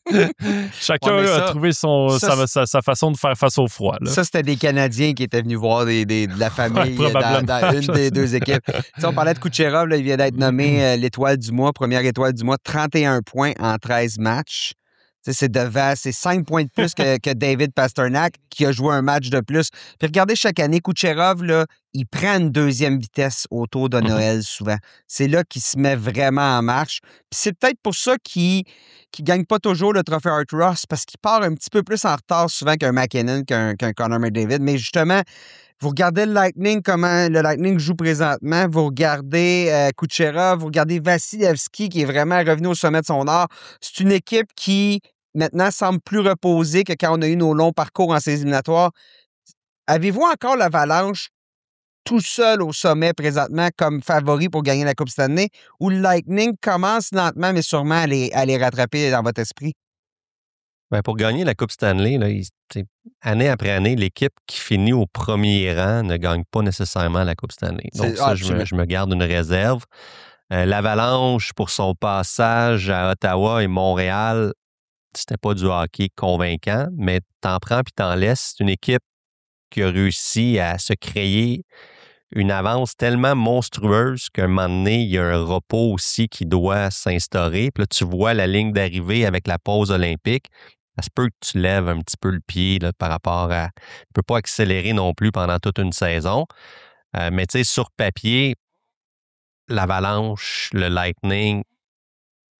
chacun a trouvé sa façon de faire face au froid. Là. Ça, c'était des Canadiens qui étaient venus voir de la famille dans une des 2 équipes. On parlait de Kucherov, là, il vient d'être nommé l'étoile du mois, première étoile du mois, 31 points en 13 matchs. C'est 5 points de plus que David Pastrnak, qui a joué un match de plus. Puis regardez, chaque année, Kucherov, là, il prend une 2e vitesse autour de Noël souvent. C'est là qu'il se met vraiment en marche. Puis c'est peut-être pour ça qu'il ne gagne pas toujours le trophée Art Ross, parce qu'il part un petit peu plus en retard souvent qu'un McKinnon, qu'un Connor McDavid. Mais justement, vous regardez le Lightning, comment le Lightning joue présentement. Vous regardez Kucherov, vous regardez Vasilevski, qui est vraiment revenu au sommet de son art. C'est une équipe qui... maintenant, semble plus reposé que quand on a eu nos longs parcours en séries éliminatoires. Avez-vous encore l'Avalanche tout seul au sommet présentement comme favori pour gagner la Coupe Stanley, ou le Lightning commence lentement mais sûrement à les rattraper dans votre esprit? Bien, pour gagner la Coupe Stanley, là, année après année, l'équipe qui finit au premier rang ne gagne pas nécessairement la Coupe Stanley. Donc ça, je me garde une réserve. L'Avalanche, pour son passage à Ottawa et Montréal, c'était pas du hockey convaincant, mais t'en prends puis t'en laisses. C'est une équipe qui a réussi à se créer une avance tellement monstrueuse qu'à un moment donné, il y a un repos aussi qui doit s'instaurer. Puis là, tu vois la ligne d'arrivée avec la pause olympique. Ça se peut que tu lèves un petit peu le pied là, par rapport à... Tu ne peux pas accélérer non plus pendant toute une saison. Mais tu sais, sur papier, l'Avalanche, le Lightning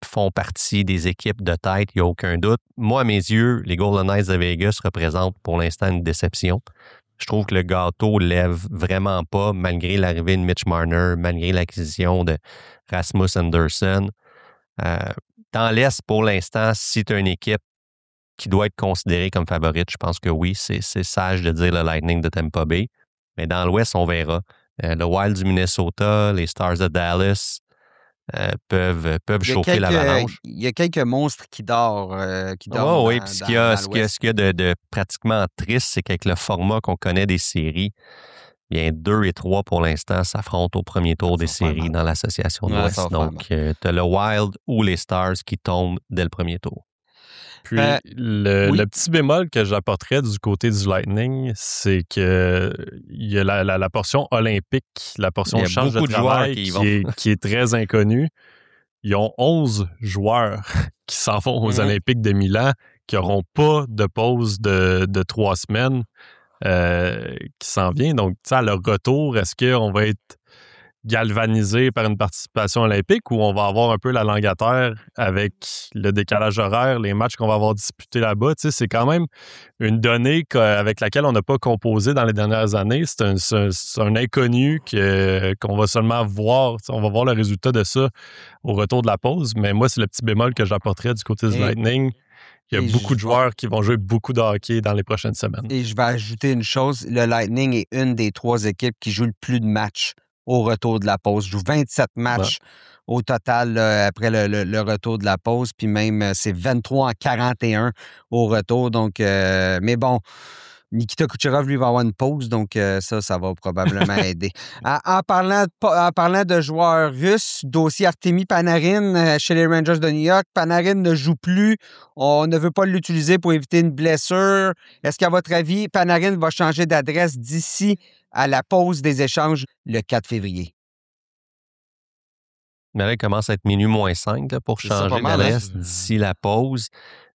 font partie des équipes de tête, il n'y a aucun doute. Moi, à mes yeux, les Golden Knights de Vegas représentent pour l'instant une déception. Je trouve que le gâteau lève vraiment pas, malgré l'arrivée de Mitch Marner, malgré l'acquisition de Rasmus Andersson. Dans l'Est, pour l'instant, si tu as une équipe qui doit être considérée comme favorite, je pense que oui, c'est sage de dire le Lightning de Tampa Bay. Mais dans l'Ouest, on verra. Le Wild du Minnesota, les Stars de Dallas peuvent chauffer l'avalanche. Il y a quelques monstres qui dorment. Oui, puis ce qu'il y a de pratiquement triste, c'est qu'avec le format qu'on connaît des séries, bien 2 et 3 pour l'instant s'affrontent au premier tour des séries dans l'association de l'Ouest. Donc, tu as le Wild ou les Stars qui tombent dès le premier tour. Puis, le petit bémol que j'apporterais du côté du Lightning, c'est que il y a la portion olympique, la portion charge de travail qui est très inconnue. Ils ont 11 joueurs qui s'en vont aux Olympiques de Milan, qui n'auront pas de pause de 3 semaines qui s'en vient. Donc, à leur retour, est-ce qu'on va être galvanisé par une participation olympique ou on va avoir un peu la langue à terre avec le décalage horaire, les matchs qu'on va avoir disputés là-bas? C'est quand même une donnée avec laquelle on n'a pas composé dans les dernières années. C'est un inconnu qu'on va seulement voir. On va voir le résultat de ça au retour de la pause. Mais moi, c'est le petit bémol que j'apporterais du côté du Lightning. Il y a beaucoup de joueurs qui vont jouer beaucoup de hockey dans les prochaines semaines. Et je vais ajouter une chose. Le Lightning est une des 3 équipes qui joue le plus de matchs au retour de la pause. Joue 27 matchs au total après le retour de la pause. Puis même, c'est 23 en 41 au retour. Donc, mais bon, Nikita Kucherov, lui, va avoir une pause. Donc, ça va probablement aider. En parlant de joueurs russes, dossier Artemi Panarin chez les Rangers de New York. Panarin ne joue plus. On ne veut pas l'utiliser pour éviter une blessure. Est-ce qu'à votre avis, Panarin va changer d'adresse d'ici à la pause des échanges le 4 février? Mais là, il commence à être minuit moins 5 là, pour changer d'adresse d'ici la pause.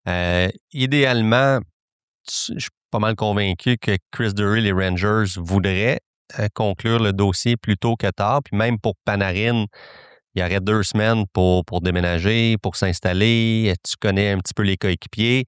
Idéalement, je suis pas mal convaincu que Chris Drury, les Rangers, voudraient conclure le dossier plus tôt que tard. Puis même pour Panarin, il y aurait 2 semaines pour déménager, pour s'installer. Tu connais un petit peu les coéquipiers.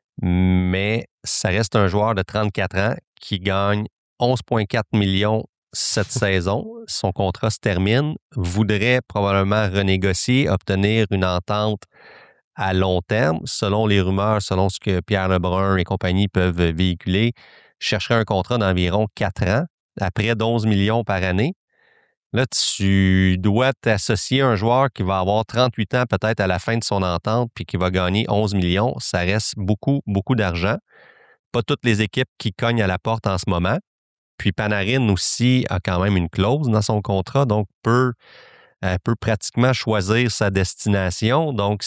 Mais ça reste un joueur de 34 ans qui gagne 11,4 millions cette saison. Son contrat se termine. Voudrait probablement renégocier, obtenir une entente à long terme, selon les rumeurs, selon ce que Pierre Lebrun et compagnie peuvent véhiculer, chercherait un contrat d'environ 4 ans, à près d'11 millions par année. Là, tu dois t'associer à un joueur qui va avoir 38 ans peut-être à la fin de son entente puis qui va gagner 11 millions. Ça reste beaucoup, beaucoup d'argent. Pas toutes les équipes qui cognent à la porte en ce moment. Puis Panarin aussi a quand même une clause dans son contrat, donc peut pratiquement choisir sa destination. Donc,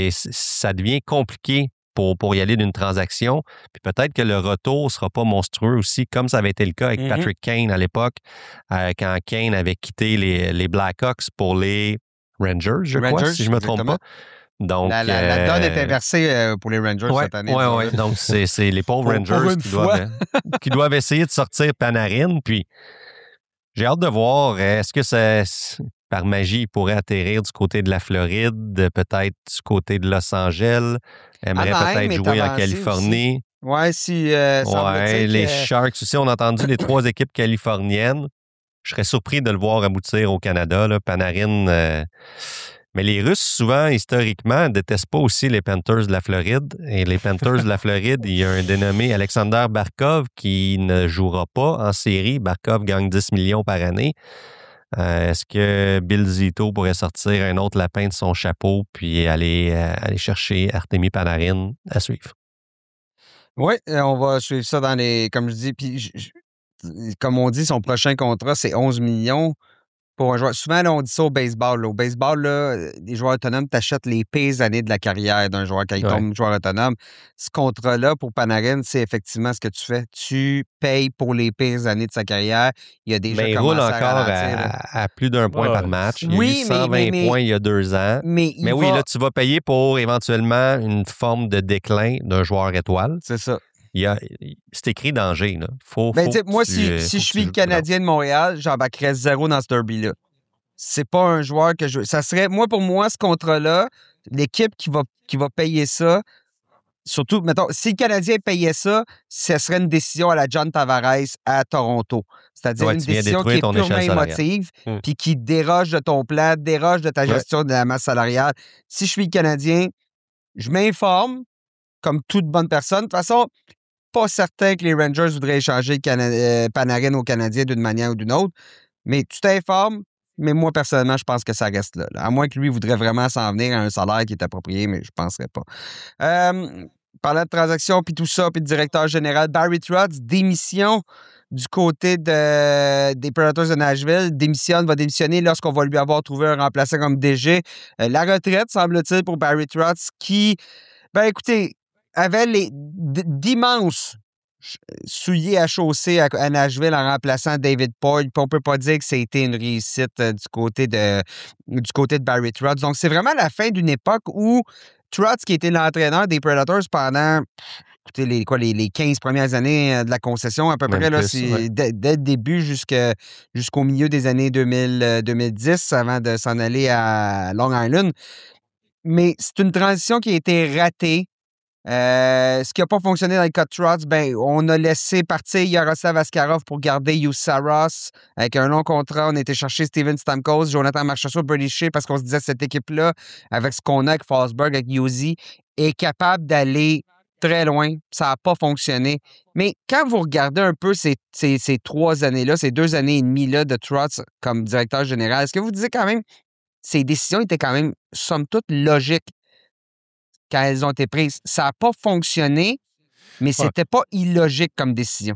ça devient compliqué pour y aller d'une transaction. Puis peut-être que le retour ne sera pas monstrueux aussi, comme ça avait été le cas avec Patrick Kane à l'époque, quand Kane avait quitté les Blackhawks pour les Rangers, je crois, si je ne me trompe pas. Donc, la donne est inversée pour les Rangers cette année. Oui. Donc, c'est les pauvres Rangers qui doivent essayer de sortir Panarin. Puis, j'ai hâte de voir, est-ce que ça, par magie, il pourrait atterrir du côté de la Floride, peut-être du côté de Los Angeles, aimerait peut-être jouer en Californie. Oui, si... les Sharks aussi, on a entendu les 3 équipes californiennes. Je serais surpris de le voir aboutir au Canada, là, Panarin... Mais les Russes, souvent, historiquement, ne détestent pas aussi les Panthers de la Floride. Et les Panthers de la Floride, il y a un dénommé Alexander Barkov qui ne jouera pas en série. Barkov gagne 10 millions par année. Est-ce que Bill Zito pourrait sortir un autre lapin de son chapeau puis aller chercher Artemi Panarin à suivre? Oui, on va suivre ça dans les... Comme je dis, puis comme on dit, son prochain contrat, c'est 11 millions. Pour un joueur. Souvent, là, on dit ça au baseball. Là. Au baseball, là, les joueurs autonomes t'achètent les pires années de la carrière d'un joueur quand il tombe joueur autonome. Ce contrat-là, pour Panarin, c'est effectivement ce que tu fais. Tu payes pour les pires années de sa carrière. Il y a déjà il roule encore à plus d'1 point par match. Il y a eu 120 points il y a 2 ans. Mais oui, là, tu vas payer pour éventuellement une forme de déclin d'un joueur étoile. C'est ça. C'est écrit danger. Là. Moi, si je suis le Canadien de Montréal, j'embarquerais 0 dans ce derby-là. C'est pas un joueur que je... Ça serait... Pour moi, ce contrat-là, l'équipe qui va payer ça, surtout, mettons, si le Canadien payait ça, ce serait une décision à la John Tavares à Toronto. C'est-à-dire une décision qui est purement émotive puis qui déroge de ton plan, déroge de ta gestion de la masse salariale. Si je suis le Canadien, je m'informe comme toute bonne personne. De toute façon, pas certain que les Rangers voudraient échanger Panarin au Canadien d'une manière ou d'une autre, mais tu t'informes. Mais moi, personnellement, je pense que ça reste là. À moins que lui voudrait vraiment s'en venir à un salaire qui est approprié, mais je ne penserais pas. Parlant de transactions, puis tout ça, puis de directeur général, Barry Trotz, démission du côté des Predators de Nashville, va démissionner lorsqu'on va lui avoir trouvé un remplaçant comme DG. La retraite, semble-t-il, pour Barry Trotz, qui, écoutez, avait d'immenses souillé à chaussée à Nashville en remplaçant David Poyle. On ne peut pas dire que c'était une réussite du côté de Barry Trotz. Donc, c'est vraiment la fin d'une époque où Trotz, qui était l'entraîneur des Predators pendant les 15 premières années de la concession, à peu près, là, dès le début jusqu'au milieu des années 2010, avant de s'en aller à Long Island. Mais c'est une transition qui a été ratée. Ce qui n'a pas fonctionné dans le cas de Trotz, on a laissé partir Yaroslav Askarov pour garder Juuse Saros avec un long contrat. On a été chercher Steven Stamkos, Jonathan Marchessault, Brady Shea parce qu'on se disait que cette équipe-là, avec ce qu'on a avec Forsberg, avec Jussi, est capable d'aller très loin. Ça n'a pas fonctionné. Mais quand vous regardez un peu ces 3 années-là, ces 2 années et demie là de Trotz comme directeur général, est-ce que vous disiez quand même ces décisions étaient quand même, somme toute, logiques quand elles ont été prises? Ça n'a pas fonctionné, mais c'était pas illogique comme décision.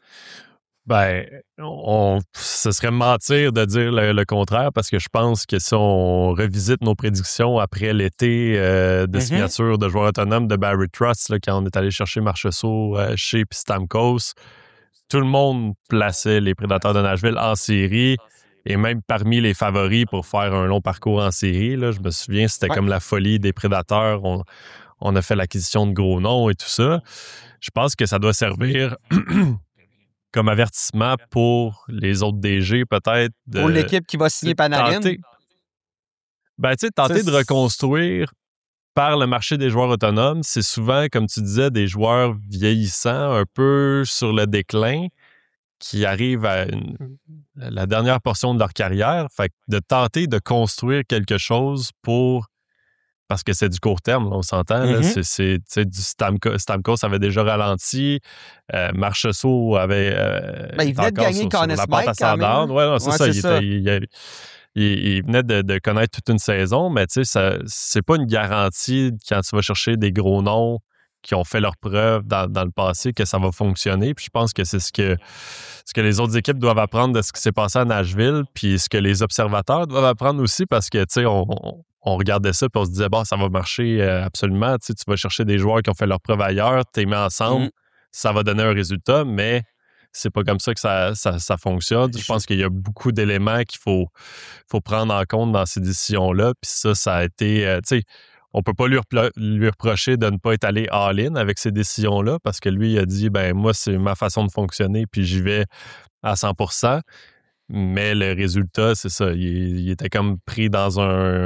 Ce serait mentir de dire le contraire parce que je pense que si on revisite nos prédictions après l'été de signature de joueurs autonomes de Barry Trotz, là, quand on est allé chercher Marchessault, Shea et Stamkos, tout le monde plaçait les Prédateurs de Nashville en série et même parmi les favoris pour faire un long parcours en série. Là, je me souviens, c'était comme la folie des Prédateurs. On a fait l'acquisition de gros noms et tout ça. Je pense que ça doit servir comme avertissement pour les autres DG, peut-être. Pour l'équipe qui va signer Panarin. Tenter de reconstruire par le marché des joueurs autonomes. C'est souvent, comme tu disais, des joueurs vieillissants, un peu sur le déclin, qui arrivent à la dernière portion de leur carrière. Fait que de tenter de construire quelque chose parce que c'est du court terme, là, on s'entend. Là, c'est du Stamkos avait déjà ralenti. Marchessault avait il venait de gagner sur la pente ascendante. Il venait de connaître toute une saison, mais c'est pas une garantie quand tu vas chercher des gros noms qui ont fait leurs preuves dans le passé que ça va fonctionner. Puis je pense que c'est ce que les autres équipes doivent apprendre de ce qui s'est passé à Nashville, puis ce que les observateurs doivent apprendre aussi parce que, tu sais, on regardait ça puis on se disait, ça va marcher absolument. Tu vas chercher des joueurs qui ont fait leurs preuves ailleurs, tu les mets ensemble, ça va donner un résultat, mais c'est pas comme ça que ça fonctionne. Je pense qu'il y a beaucoup d'éléments qu'il faut prendre en compte dans ces décisions-là. Puis ça a été, tu sais, on peut pas lui reprocher de ne pas être allé all-in avec ces décisions-là parce que lui, il a dit, moi, c'est ma façon de fonctionner puis j'y vais à 100%. Mais le résultat, c'est ça. Il était comme pris dans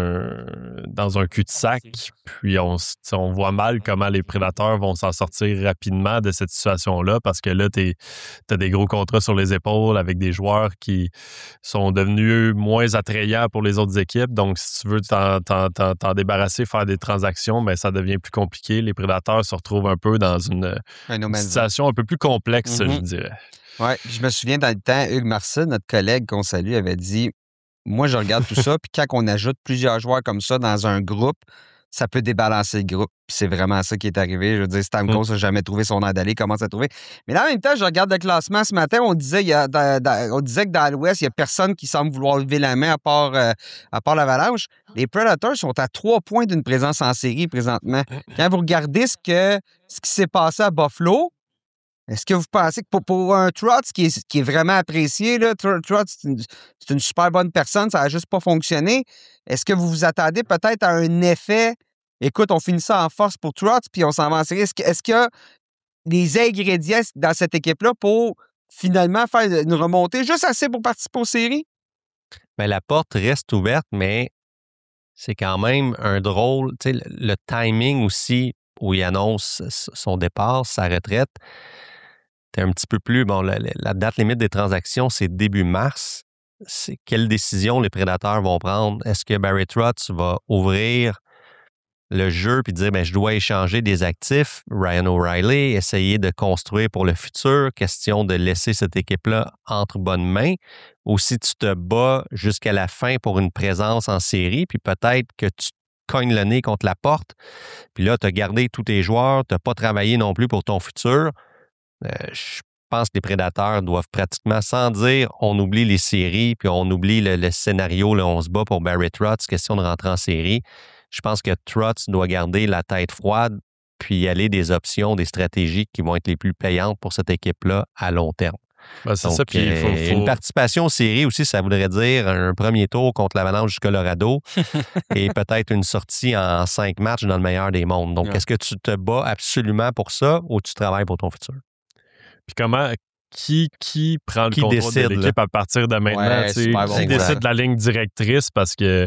un cul-de-sac. Puis on voit mal comment les Prédateurs vont s'en sortir rapidement de cette situation-là parce que là, t'as des gros contrats sur les épaules avec des joueurs qui sont devenus moins attrayants pour les autres équipes. Donc, si tu veux t'en débarrasser, faire des transactions, ça devient plus compliqué. Les Prédateurs se retrouvent un peu dans une situation un peu plus complexe, je dirais. Oui, je me souviens dans le temps, Hugues Marcel, notre collègue qu'on salue, avait dit « Moi, je regarde tout ça, puis quand on ajoute plusieurs joueurs comme ça dans un groupe, ça peut débalancer le groupe. » Puis c'est vraiment ça qui est arrivé. Je veux dire, Stamkos n'a jamais trouvé son air d'aller, commence à trouver. Mais là, en même temps, je regarde le classement ce matin, on disait que dans l'Ouest, il n'y a personne qui semble vouloir lever la main à part l'Avalanche. Les Predators sont à 3 points d'une présence en série présentement. Quand vous regardez ce qui s'est passé à Buffalo, est-ce que vous pensez que pour un Trotz qui est vraiment apprécié, là, Trotz, c'est une super bonne personne, ça n'a juste pas fonctionné. Est-ce que vous vous attendez peut-être à un effet, écoute, on finit ça en force pour Trotz, puis on s'en va en série. Est-ce qu'il y a les ingrédients dans cette équipe-là pour finalement faire une remontée juste assez pour participer aux séries? La porte reste ouverte, mais c'est quand même un drôle, tu sais, le timing aussi où il annonce son départ, sa retraite, c'est un petit peu plus, bon, la date limite des transactions, c'est début mars. C'est quelle décision les prédateurs vont prendre? Est-ce que Barry Trotz va ouvrir le jeu puis dire, je dois échanger des actifs, Ryan O'Reilly, essayer de construire pour le futur, question de laisser cette équipe-là entre bonnes mains, ou si tu te bats jusqu'à la fin pour une présence en série, puis peut-être que tu cognes le nez contre la porte, puis là, tu as gardé tous tes joueurs, tu n'as pas travaillé non plus pour ton futur. Je pense que les prédateurs doivent pratiquement, sans dire on oublie les séries, puis on oublie le scénario, là, on se bat pour Barry Trotz, question de rentrer en série. Je pense que Trotz doit garder la tête froide puis y aller des options, des stratégies qui vont être les plus payantes pour cette équipe-là à long terme. C'est ça, puis il faut... Une participation aux séries aussi, ça voudrait dire un premier tour contre l'Avalanche du Colorado et peut-être une sortie en 5 matchs dans le meilleur des mondes. Donc, est-ce que tu te bats absolument pour ça ou tu travailles pour ton futur? Puis comment... Qui prend le contrôle de l'équipe à partir de maintenant? Qui décide de la ligne directrice? Parce que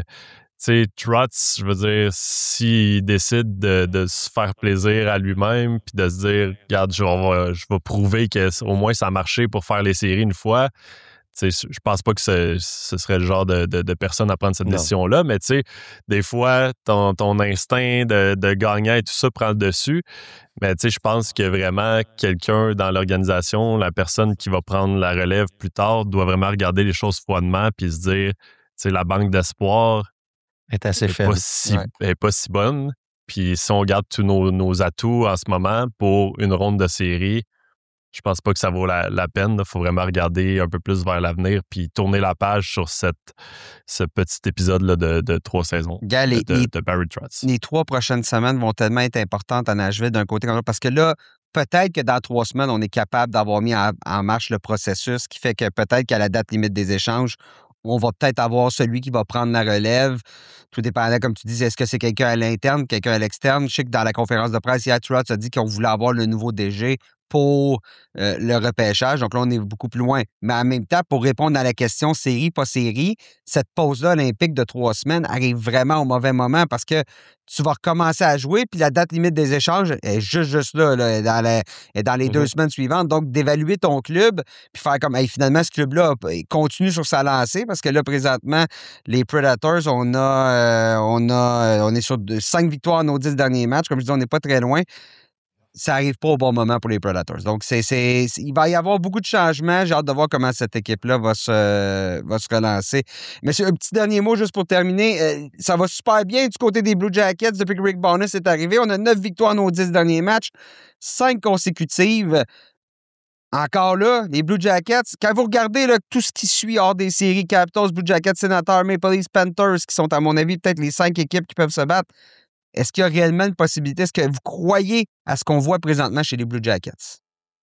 Trotz, je veux dire, s'il décide de se faire plaisir à lui-même puis de se dire, regarde, je vais prouver qu'au moins ça a marché pour faire les séries une fois, je pense pas que ce serait le genre de personne à prendre cette décision-là, mais des fois, ton instinct de gagnant et tout ça prend le dessus. Mais je pense que vraiment quelqu'un dans l'organisation, la personne qui va prendre la relève plus tard, doit vraiment regarder les choses froidement puis se dire, la banque d'espoir est assez faible. Elle n'est pas si bonne. Puis si on garde tous nos atouts en ce moment pour une ronde de série, je pense pas que ça vaut la peine. Il faut vraiment regarder un peu plus vers l'avenir puis tourner la page sur ce petit épisode-là de 3 saisons de Barry Trotz. Les 3 prochaines semaines vont tellement être importantes à Nashville d'un côté comme l'autre parce que là, peut-être que dans 3 semaines, on est capable d'avoir mis en marche le processus qui fait que peut-être qu'à la date limite des échanges, on va peut-être avoir celui qui va prendre la relève. Tout dépendait, comme tu dis, est-ce que c'est quelqu'un à l'interne, quelqu'un à l'externe? Je sais que dans la conférence de presse, Trotz a dit qu'on voulait avoir le nouveau DG pour le repêchage. Donc là, on est beaucoup plus loin. Mais en même temps, pour répondre à la question série, pas série, cette pause-là olympique de 3 semaines arrive vraiment au mauvais moment parce que tu vas recommencer à jouer, puis la date limite des échanges est juste là dans les 2 semaines suivantes. Donc, d'évaluer ton club, puis faire comme, finalement, ce club-là continue sur sa lancée, parce que là, présentement, les Predators, on est sur 5 victoires dans nos 10 derniers matchs. Comme je dis, on n'est pas très loin. Ça n'arrive pas au bon moment pour les Predators. Donc, il va y avoir beaucoup de changements. J'ai hâte de voir comment cette équipe-là va se relancer. Mais un petit dernier mot juste pour terminer. Ça va super bien du côté des Blue Jackets depuis que Rick Bowness est arrivé. On a 9 victoires dans nos 10 derniers matchs, 5 consécutives. Encore là, les Blue Jackets, quand vous regardez là, tout ce qui suit hors des séries, Capitals, Blue Jackets, Senators, Maple Leafs, Panthers, qui sont, à mon avis, peut-être les 5 équipes qui peuvent se battre, est-ce qu'il y a réellement une possibilité? Est-ce que vous croyez à ce qu'on voit présentement chez les Blue Jackets?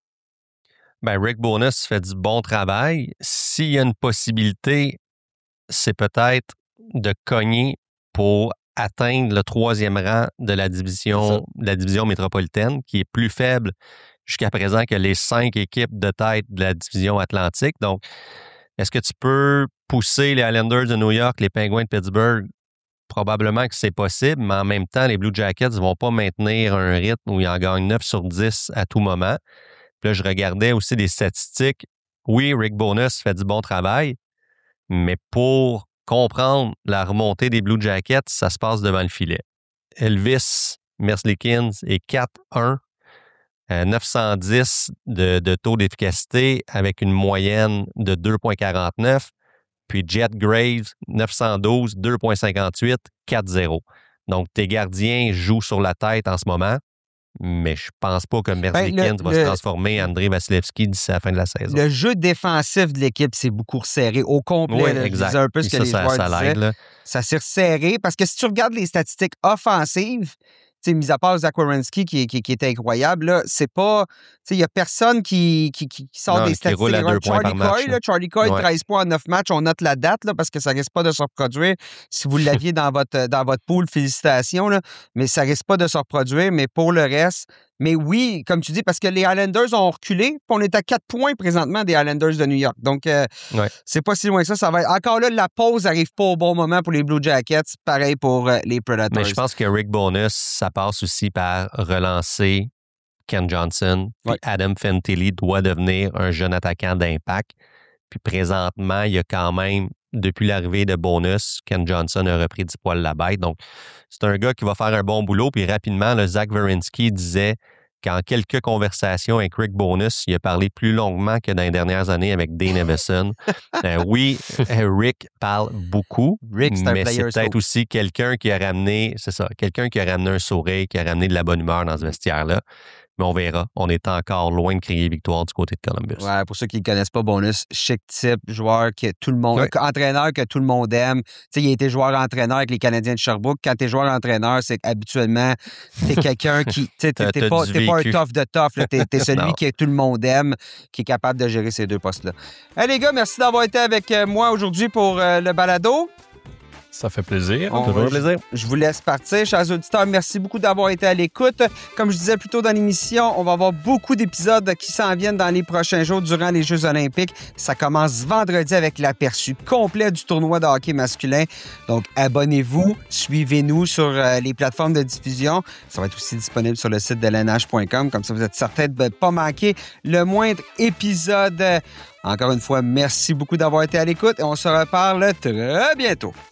Rick Bowness fait du bon travail. S'il y a une possibilité, c'est peut-être de cogner pour atteindre le 3e rang de la division métropolitaine, qui est plus faible jusqu'à présent que les 5 équipes de tête de la division Atlantique. Donc, est-ce que tu peux pousser les Islanders de New York, les Penguins de Pittsburgh? Probablement que c'est possible, mais en même temps, les Blue Jackets ne vont pas maintenir un rythme où ils en gagnent 9 sur 10 à tout moment. Puis là, je regardais aussi des statistiques. Oui, Rick Bowness fait du bon travail, mais pour comprendre la remontée des Blue Jackets, ça se passe devant le filet. Elvis Merzlikins est 4-1, 910 de taux d'efficacité avec une moyenne de 2,49. Puis Jet Graves, 912, 2,58, 4-0. Donc, tes gardiens jouent sur la tête en ce moment, mais je pense pas que Merzlikins va se transformer en Andrei Vasilevski d'ici la fin de la saison. Le jeu défensif de l'équipe s'est beaucoup resserré au complet. Oui, exact. Je disais un peu ce que les joueurs disaient. Ça s'est resserré parce que si tu regardes les statistiques offensives, mis à part Zach Werenski qui est incroyable, là, c'est pas. Il n'y a personne qui sort des statistiques. Charlie Coyle, 13 points en 9 matchs. On note la date là, parce que ça risque pas de se reproduire. Si vous l'aviez dans votre pool, félicitations. Là, mais ça risque pas de se reproduire. Mais pour le reste, Mais oui, comme tu dis, parce que les Islanders ont reculé, puis on est à 4 points présentement des Islanders de New York. Donc, c'est pas si loin que ça. Ça va être... Encore là, la pause n'arrive pas au bon moment pour les Blue Jackets. Pareil pour les Predators. Mais je pense que Rick Bowness, ça passe aussi par relancer Ken Johnson. Puis Adam Fantilli doit devenir un jeune attaquant d'impact. Puis présentement, il y a quand même, depuis l'arrivée de Bowness, Ken Johnson a repris 10 poils la bête. Donc, c'est un gars qui va faire un bon boulot. Puis rapidement, le Zach Werenski disait qu'en quelques conversations avec Rick Bowness, il a parlé plus longuement que dans les dernières années avec Dane Evison. Oui, Rick parle beaucoup, Rick, mais c'est peut-être aussi quelqu'un qui a ramené, un sourire, qui a ramené de la bonne humeur dans ce vestiaire-là. Mais on verra. On est encore loin de crier victoire du côté de Columbus. Ouais, pour ceux qui ne connaissent pas Bowness, chic type, joueur que tout le monde, entraîneur que tout le monde aime. Tu sais, il a été joueur-entraîneur avec les Canadiens de Sherbrooke. Quand tu es joueur-entraîneur, c'est qu'habituellement, tu es quelqu'un qui. Tu sais, t'es pas un tough de tough. Tu es celui que tout le monde aime, qui est capable de gérer ces deux postes-là. Hey, les gars, merci d'avoir été avec moi aujourd'hui pour le balado. Ça fait plaisir. Toujours plaisir. Je vous laisse partir, chers auditeurs. Merci beaucoup d'avoir été à l'écoute. Comme je disais plus tôt dans l'émission, on va avoir beaucoup d'épisodes qui s'en viennent dans les prochains jours durant les Jeux olympiques. Ça commence vendredi avec l'aperçu complet du tournoi de hockey masculin. Donc, abonnez-vous, suivez-nous sur les plateformes de diffusion. Ça va être aussi disponible sur le site de lnh.com. Comme ça, vous êtes certain de ne pas manquer le moindre épisode. Encore une fois, merci beaucoup d'avoir été à l'écoute et on se reparle très bientôt.